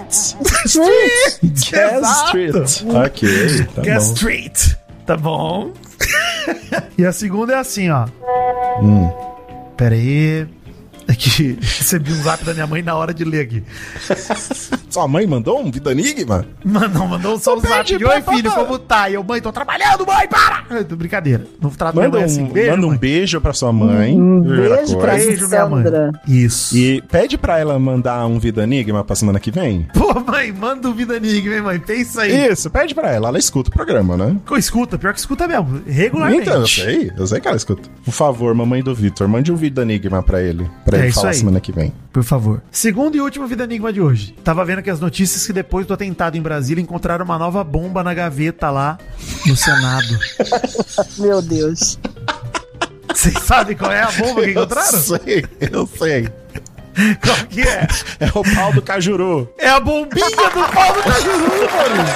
Gastrite. Gastrite. Ok, tá bom. Gastrite. Tá bom. E a segunda é assim, ó. Hum. Pera aí. É que recebi um zap da minha mãe na hora de ler aqui. Sua mãe mandou um Vida Enigma? Mandou, mandou só um Pede zap de pra oi, filho, papai." como tá? E eu, mãe, tô trabalhando, mãe, para! Eu tô brincadeira. Não trato minha Manda mãe um, assim. Beijo, manda um mãe. beijo pra sua mãe. Um primeira beijo pra coisa. Beijo, minha mãe. Sandra. Isso. E pede pra ela mandar um Vida Enigma pra semana que vem. Pô, mãe, manda um Vida Enigma, hein, mãe? Pensa aí. Isso, pede pra ela. Ela escuta o programa, né? Escuta, pior que escuta mesmo. Regularmente. Então, eu sei. Eu sei que ela escuta. Por favor, mamãe do Vitor, mande um Vida Enigma pra ele. Pra É ele isso falar aí. semana que vem. Por favor. Segundo e último Vida Enigma de hoje. Tava vendo que as notícias que depois do atentado em Brasília encontraram uma nova bomba na gaveta lá no Senado. Meu Deus. Vocês sabem qual é a bomba que encontraram? Eu sei, eu sei. Qual que é? É o pau do Cajuru. É a bombinha do pau do Cajuru, mano.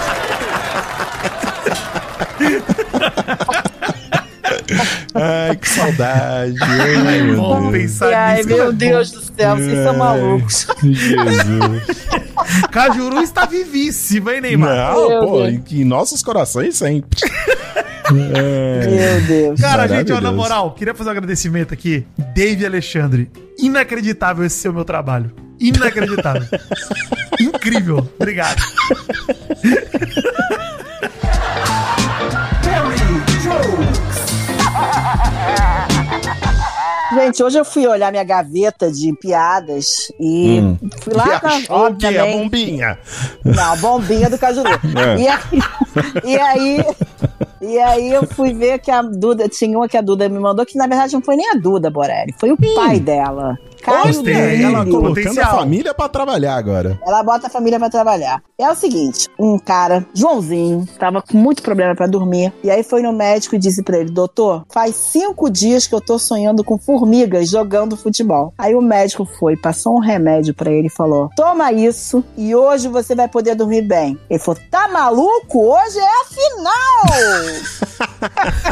Ai, que saudade. Ai, meu Vamos Deus. pensar Ai, nisso. meu Deus do céu, vocês são malucos. Jesus. Cajuru está vivíssima, hein, Neymar? Não, Meu pô, Deus. em, em nossos corações sempre. É. Meu Deus. Cara, gente, ó, na Maravilhoso. moral, queria fazer um agradecimento aqui. Dave Alexandre. Inacreditável esse ser o meu trabalho. Inacreditável. Incrível. Obrigado. Gente, hoje eu fui olhar minha gaveta de piadas e Hum. fui lá, E na, achou que é a obviamente. bombinha. Não, bombinha do Cajuru. É. E, aí, e aí. E aí eu fui ver que a Duda, tinha uma que a Duda me mandou, que na verdade não foi nem a Duda, Borelli, foi o pai dela. Caio Gostei, Deli. ela colocou- Colocando Potencial. a família pra trabalhar agora. Ela bota a família pra trabalhar. É o seguinte, um cara, Joãozinho, tava com muito problema pra dormir. E aí foi no médico e disse pra ele, doutor, faz cinco dias que eu tô sonhando com formigas jogando futebol. Aí o médico foi, passou um remédio pra ele e falou, toma isso e hoje você vai poder dormir bem. Ele falou, tá maluco? Hoje é a final!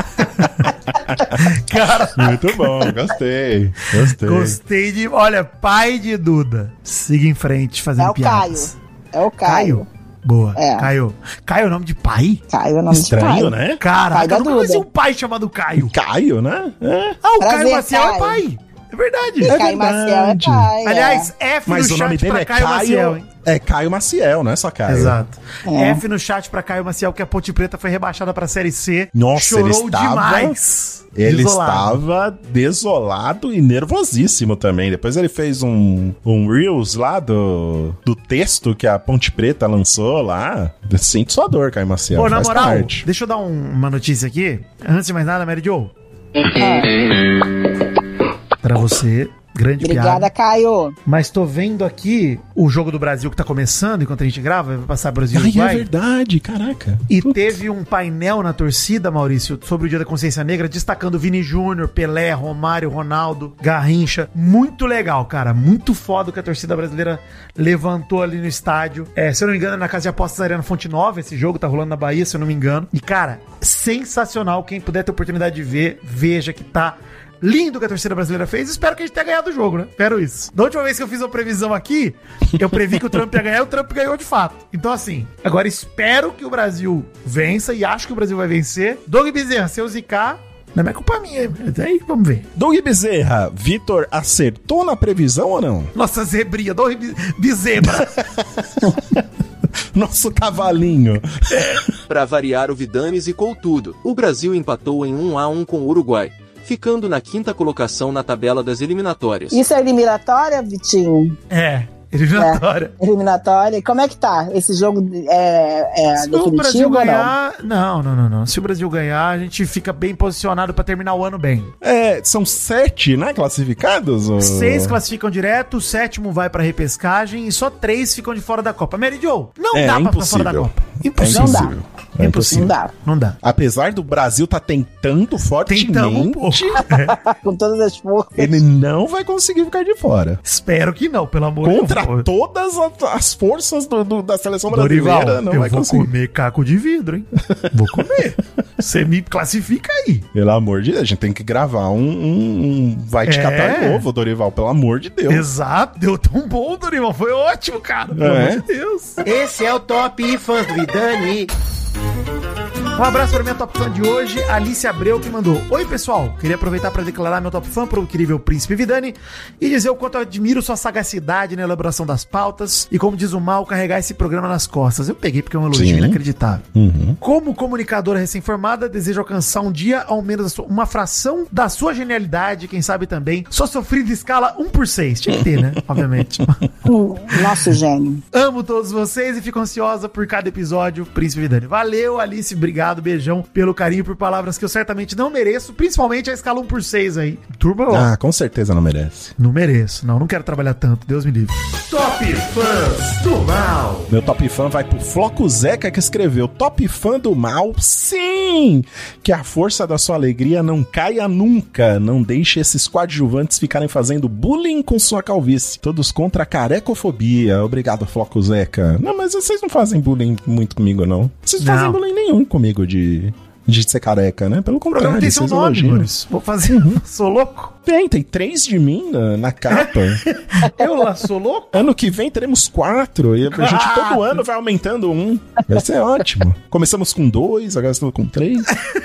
Cara, Muito bom, gostei. Gostei. gostei de... Olha, pai de Duda. Siga em frente fazendo É o piadas. Caio. É o Caio. Caio? Boa. É. Caio. Caio é o nome de pai? Caio é o nome Estranho, de pai. né? Caraca, Pai da eu nunca conheci Duda. um pai chamado Caio. Caio, né? É. Ah, o Prazer, Caio Maciel é Caio. pai. É verdade. E É Caio Maciel é verdade. pai. é. Aliás, F Mas no o chat nome dele pra é Caio, Maciel, Caio. hein? É Caio Maciel, não é só Caio. Exato. É. F no chat pra Caio Maciel, que a Ponte Preta foi rebaixada pra Série C. Nossa, Chorou ele estava- demais. Ele Desolado. estava desolado e nervosíssimo também. Depois ele fez um, um Reels lá do, do texto que a Ponte Preta lançou lá. Sente sua dor, Caio Maciel. Pô, na faz moral, parte. deixa eu dar um- uma notícia aqui. Antes de mais nada, Mary Jo. Pra você, grande Obrigada, piada. Caio. Mas tô vendo aqui o jogo do Brasil que tá começando enquanto a gente grava. Vai passar Brasil e Ai, é Uruguai. verdade, caraca. E teve um painel na torcida, Maurício, sobre o Dia da Consciência Negra, destacando Vini Júnior, Pelé, Romário, Ronaldo, Garrincha. Muito legal, cara. Muito foda o que a torcida brasileira levantou ali no estádio. É, se eu não me engano, é na Casa de Apostas Arena Fonte Nova. Esse jogo tá rolando na Bahia, se eu não me engano. E, cara, sensacional. Quem puder ter oportunidade de ver, veja que tá lindo o que a torcida brasileira fez. Espero que a gente tenha ganhado o jogo, né? Espero isso. Da última vez que eu fiz uma previsão aqui, eu previ que o Trump ia ganhar e o Trump ganhou de fato. Então, assim, agora espero que o Brasil vença e acho que o Brasil vai vencer. Doug Bezerra, seu Zicar, Não é mais culpa minha. Aí, vamos ver. Doug Bezerra, Vitor acertou na previsão ou não? Nossa zebrinha, Doug Bezebra. Nosso cavalinho. Pra variar, o Vidani zicou tudo. O Brasil empatou em um a um com o Uruguai, ficando na quinta colocação na tabela das eliminatórias. Isso é eliminatória, Vitinho? É. Eliminatória. É, eliminatória. E como é que tá? Esse jogo é, é Se definitivo o Brasil ou não? ganhar... Não? não, não, não, Se o Brasil ganhar, a gente fica bem posicionado pra terminar o ano bem. É, são sete, né, classificados? Ou... Seis classificam direto, o sétimo vai pra repescagem e só três ficam de fora da Copa. Mary Jo, não É, dá pra ficar impossível. fora da Copa. É Impossível. impossível. É impossível. Não dá. Não dá. Apesar do Brasil tá tentando fortemente, Tentamos um pouco. Com todas as forças. ele não vai conseguir ficar de fora. Espero que não, pelo amor de Contra Deus. todas as, as forças do, do- da seleção Dorival, brasileira, não eu vai vou conseguir. comer caco de vidro, hein? Vou comer. Você me classifica aí. Pelo amor de Deus, a gente tem que gravar um, um- um vai te É. catar de novo, Dorival, pelo amor de Deus. Exato, deu tão bom, Dorival. Foi ótimo, cara. Pelo É. amor de Deus. Esse é o Top Fãs do Vidani. Um abraço para minha top fã de hoje, Alice Abreu, que mandou: oi, pessoal, queria aproveitar para declarar meu top fã pro incrível Príncipe Vidani e dizer o quanto eu admiro sua sagacidade na elaboração das pautas e, como diz o Mal, carregar esse programa nas costas. Eu peguei porque é um elogio Sim. inacreditável. Uhum. Como comunicadora recém-formada, desejo alcançar um dia ao menos a sua- uma fração da sua genialidade, quem sabe também sua sofrida escala um por seis. Tinha que ter, né? Obviamente. Hum, Nosso gênio. Amo todos vocês e fico ansiosa por cada episódio, Príncipe Vidani. Valeu, Alice, obrigado, beijão pelo carinho, por palavras que eu certamente não mereço, principalmente a escala um por seis aí. Turma, ó, Ah, com certeza não merece. não mereço, não, não quero trabalhar tanto, Deus me livre. Top Fãs do Mal. Meu top fã vai pro Floco Zeca, que escreveu: top fã do mal, sim! Que a força da sua alegria não caia nunca. Não deixe esses coadjuvantes ficarem fazendo bullying com sua calvície. Todos contra a carecofobia. Obrigado, Floco Zeca. Não, mas vocês não fazem bullying muito comigo, não. Vocês não Não. fazem bullying nenhum comigo de, de ser careca, né? Pelo O programa contrário, tem seu vocês nome, elogiam. Boris. Vou fazer, sou louco? Tem, tem três de mim na, na capa. Eu lá sou louco? Ano que vem teremos quatro. E a gente todo ano vai aumentando um. Vai ser ótimo. Começamos com dois, agora estamos com três.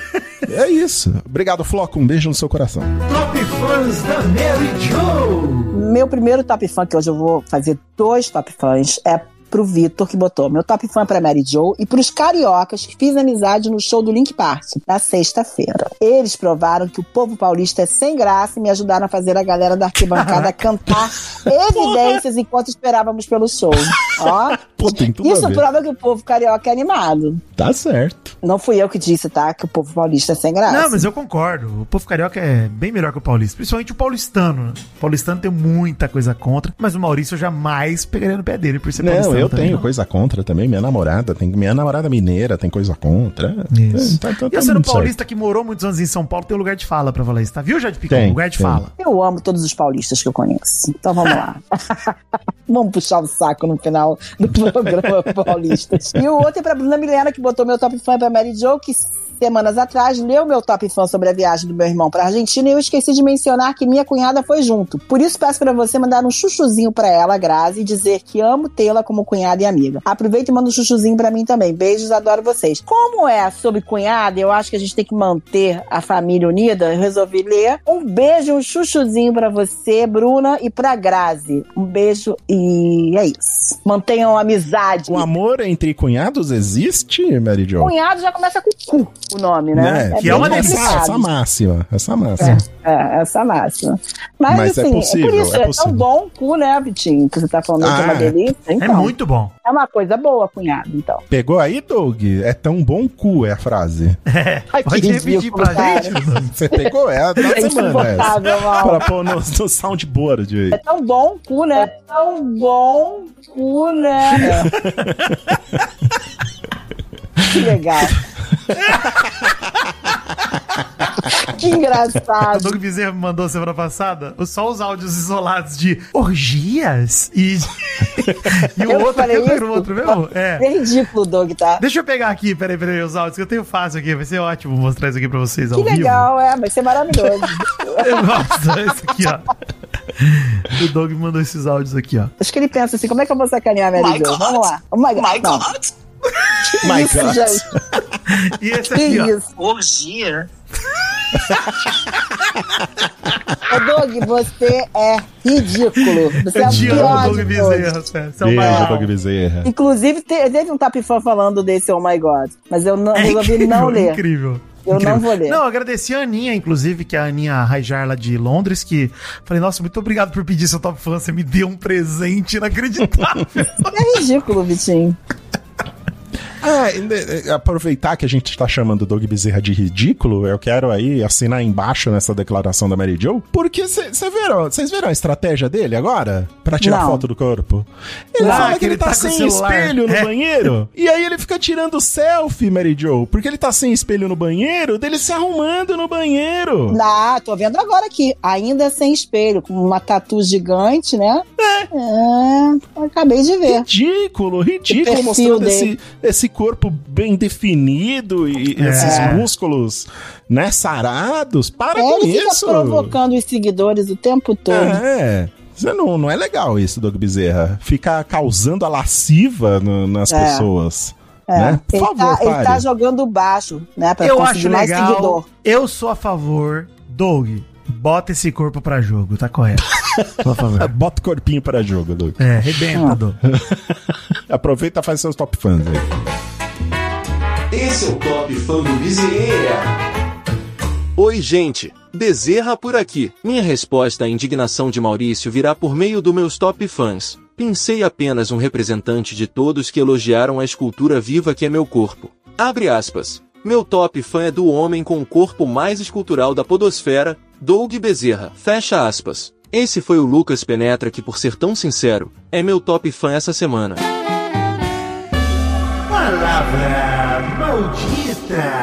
É isso. Obrigado, Floco. Um beijo no seu coração. Top Fãs da Mary Jo. Meu primeiro top fã, que hoje eu vou fazer dois top fãs, é pro Vitor, que botou meu top fã pra Mary Jo, e pros cariocas que fiz amizade no show do Link Park, na sexta-feira. Eles provaram que o povo paulista é sem graça e me ajudaram a fazer a galera da arquibancada cantar evidências enquanto esperávamos pelo show. Ó, Pô, tem tudo a isso ver. prova que o povo carioca é animado. Tá certo. Não fui eu que disse, tá? Que o povo paulista é sem graça. Não, mas eu concordo. O povo carioca é bem melhor que o paulista. Principalmente o paulistano. né? O paulistano tem muita coisa contra, mas o Maurício eu jamais pegaria no pé dele por ser Não, paulistano. eu também, tenho não. coisa contra também. Minha namorada tem. Minha namorada mineira tem coisa contra. Isso. É, tá- tá- E tá eu sendo muito paulista que morou muitos anos em São Paulo, tem um lugar de fala pra falar isso, tá? Viu, Jade Picon? Tem, Lugar de tem. fala. Eu amo todos os paulistas que eu conheço. Então vamos lá. Vamos puxar o saco no final do programa paulistas. E o outro é pra Bruna Milena, que botou meu top fã pra Mary Jo, que semanas atrás leu meu top fã sobre a viagem do meu irmão pra Argentina e eu esqueci de mencionar que minha cunhada foi junto. Por isso peço pra você mandar um chuchuzinho pra ela, Grazi, e dizer que amo tê-la como cunhada e amiga. Aproveita e manda um chuchuzinho pra mim também. Beijos, adoro vocês. Como é sobre cunhada, eu acho que a gente tem que manter a família unida. Eu resolvi ler. Um beijo, um chuchuzinho pra você, Bruna, e pra Grazi. Um beijo e é isso. Mantenham a amizade. O amor entre cunhados existe, Mary Jo? Cunhado já começa com cu, o nome, né? Né? que é uma bem essa, complicado. essa máxima. Essa máxima. É, essa máxima. Mas, Mas é assim, possível, por isso, é é, possível. tão bom o cu, né, Vitinho? Que você tá falando que é uma Ah, é. delícia. Então, É muito bom. é uma coisa boa, cunhado, então. Pegou aí, Doug? É tão bom cu, é a frase. É, Ai, pode que repetir ridículo, pra cara. gente? Você pegou? É a da É semana essa. insuportável, mal. Pra pôr no, no soundboard aí. É tão bom o cu, né? É tão bom o cu, né? Que legal. Que O engraçado. Doug Bezerra me mandou semana passada só os áudios isolados de orgias e, e o Eu outro, falei eu isso? o outro mesmo? É. É ridículo, Doug, tá? Deixa eu pegar aqui, peraí, peraí, os áudios que eu tenho fácil aqui, vai ser ótimo mostrar isso aqui pra vocês ao Que vivo. legal, é, vai ser maravilhoso. Nossa, esse aqui, ó. O Doug me mandou esses áudios aqui, ó. Acho que ele pensa assim, como é que eu vou sacanear a Mary Jo? Vamos lá. Oh my God. My Não. God. My Isso, God. gente. E esse Que aqui, ó. isso? Orgia. Ô, Doug, você é ridículo. Você Eu é te o amo, pior Doug de Bezerra, todos. sério. Você é o Beijo, maior. Doug Bezerra. Inclusive, te- teve um Top Fã falando desse Oh My God, mas eu não, É resolvi incrível, não ler. incrível. Eu Incrível. não vou ler. Não, agradecer a Aninha, inclusive, que é a Aninha Raijar lá de Londres, que falei, nossa, muito obrigado por pedir seu Top Fã, você me deu um presente inacreditável. É ridículo, Vitinho. Ah, ainda, eh, aproveitar que a gente tá chamando o Doug Bezerra de ridículo, eu quero aí assinar embaixo nessa declaração da Mary Jo, porque vocês viram, vocês viram a estratégia dele agora? Pra tirar Não. foto do corpo? Ele Ah, fala que que ele ele tá, tá com sem o celular. espelho no É. banheiro, e aí ele fica tirando selfie, Mary Jo, porque ele tá sem espelho no banheiro, dele se arrumando no banheiro. Ah, tô vendo agora aqui. Ainda sem espelho, com uma tatu gigante, né? É. É, acabei de ver. Ridículo, O ridículo, perfil mostrando esse, dele. esse corpo bem definido e É. esses músculos, né, sarados. Para É, com ele fica isso. provocando os seguidores o tempo todo. É, isso não, não é legal isso, Doug Bezerra. Ficar causando a lasciva no- nas É. pessoas. É. Né? Por Ele, favor, tá, ele pare. tá jogando baixo, né? Pra Eu conseguir acho mais legal. seguidor. Eu sou a favor, Doug, bota esse corpo pra jogo, tá correto. Sou a favor. Bota o corpinho para jogo, Doug. É, arrebenta, Doug. Aproveita e faz seus top fãs aí. Esse é o Top Fã do Bezerra. Oi, gente. Bezerra por aqui. Minha resposta à indignação de Maurício virá por meio dos meus top fãs. Pensei apenas um representante de todos que elogiaram a escultura viva que é meu corpo. Abre aspas. Meu top fã é do homem com o corpo mais escultural da podosfera, Doug Bezerra. Fecha aspas. Esse foi o Lucas Penetra que, por ser tão sincero, é meu top fã essa semana. Palavra maldita.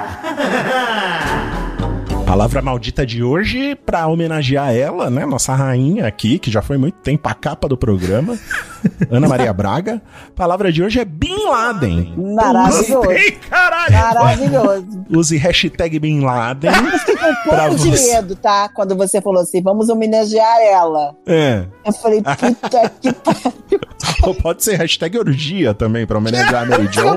Palavra maldita de hoje, pra homenagear ela, né? Nossa rainha aqui, que já foi muito tempo a capa do programa, Ana Maria Braga. Palavra de hoje é Bin Laden. Maravilhoso. Ei, caralho! Maravilhoso. Use hashtag Bin Laden. Fiquei um Pra pouco de você. medo, tá? Quando você falou assim, vamos homenagear ela. É. Eu falei, puta que pariu. Ou pode ser hashtag orgia também, pra homenagear a Mary Jo.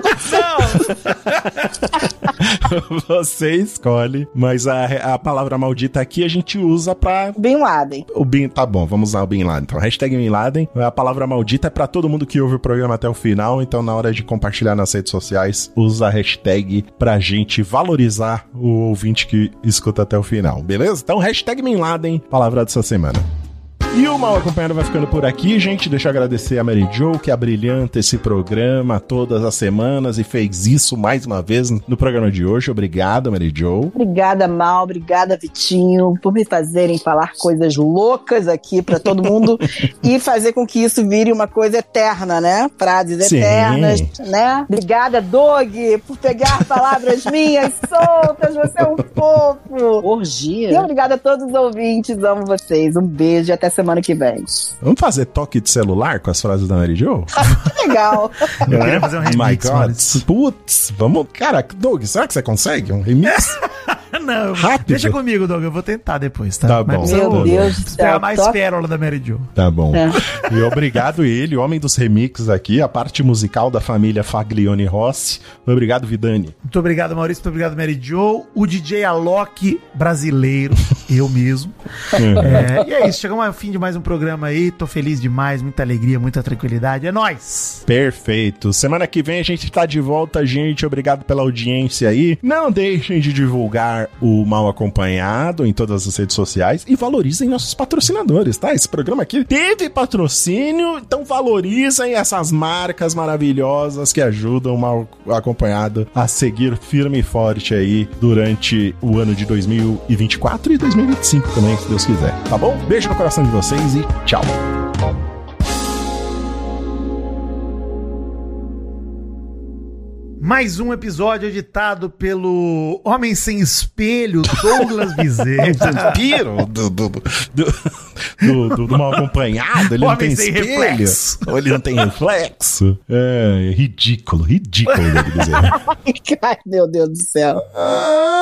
Você escolhe. Mas a, a palavra maldita aqui a gente usa pra... Bin Laden. O Bin, tá bom, vamos usar o Bin Laden. Então, hashtag Bin Laden. A palavra maldita é pra todo mundo que ouve o programa até o final. Então, na hora de compartilhar nas redes sociais, usa a hashtag pra gente valorizar o ouvinte que escuta até o final, beleza? Então, hashtag Bin Laden, palavra dessa semana. E o Mal Acompanhado vai ficando por aqui, gente. Deixa eu agradecer a Mary Jo, que abrilhanta esse programa todas as semanas e fez isso mais uma vez no programa de hoje. Obrigado, Mary Jo. Obrigada, Mal. Obrigada, Vitinho, por me fazerem falar coisas loucas aqui pra todo mundo e fazer com que isso vire uma coisa eterna, né? Frases Sim. eternas, né? Obrigada, Doug, por pegar palavras minhas soltas. Você é um fofo. Orgia. E obrigada a todos os ouvintes. Amo vocês. Um beijo e até semana que vem. Vamos fazer toque de celular com as frases da Mary Jo? Legal. Eu queria fazer um remix, My God. Maurício. Putz, vamos... Cara, Doug, será que você consegue um remix? Não, Rápido. deixa comigo, Doug. Eu vou tentar depois, tá? Tá Mas bom. precisa Meu Tá Deus do precisa pegar céu. mais Toca- pérola da Mary Jo. Tá bom. É. E obrigado ele, homem dos remixes aqui, a parte musical da família Faglione Rossi. Obrigado, Vidani. Muito obrigado, Maurício. Muito obrigado, Mary Jo. O D J Alok brasileiro, eu mesmo. É, e é isso, chegamos ao fim de mais um programa aí. Tô feliz demais, muita alegria, muita tranquilidade. É nóis! Perfeito. Semana que vem a gente tá de volta, gente. Obrigado pela audiência aí. Não deixem de divulgar o Mal Acompanhado em todas as redes sociais e valorizem nossos patrocinadores, tá? Esse programa aqui teve patrocínio, então valorizem essas marcas maravilhosas que ajudam o Mal Acompanhado a seguir firme e forte aí durante o ano de dois mil e vinte e quatro e dois mil e vinte e cinco também, se Deus quiser, tá bom? Beijo no coração de vocês e tchau! Mais um episódio editado pelo Homem Sem Espelho, Douglas Bezerra. Vampiro do, do, do, do, do, do mal acompanhado, ele não Homem tem sem espelho, reflexo. ou ele não tem reflexo. É, ridículo, ridículo, Doug Bezerra. Ai, meu Deus do céu. Ah,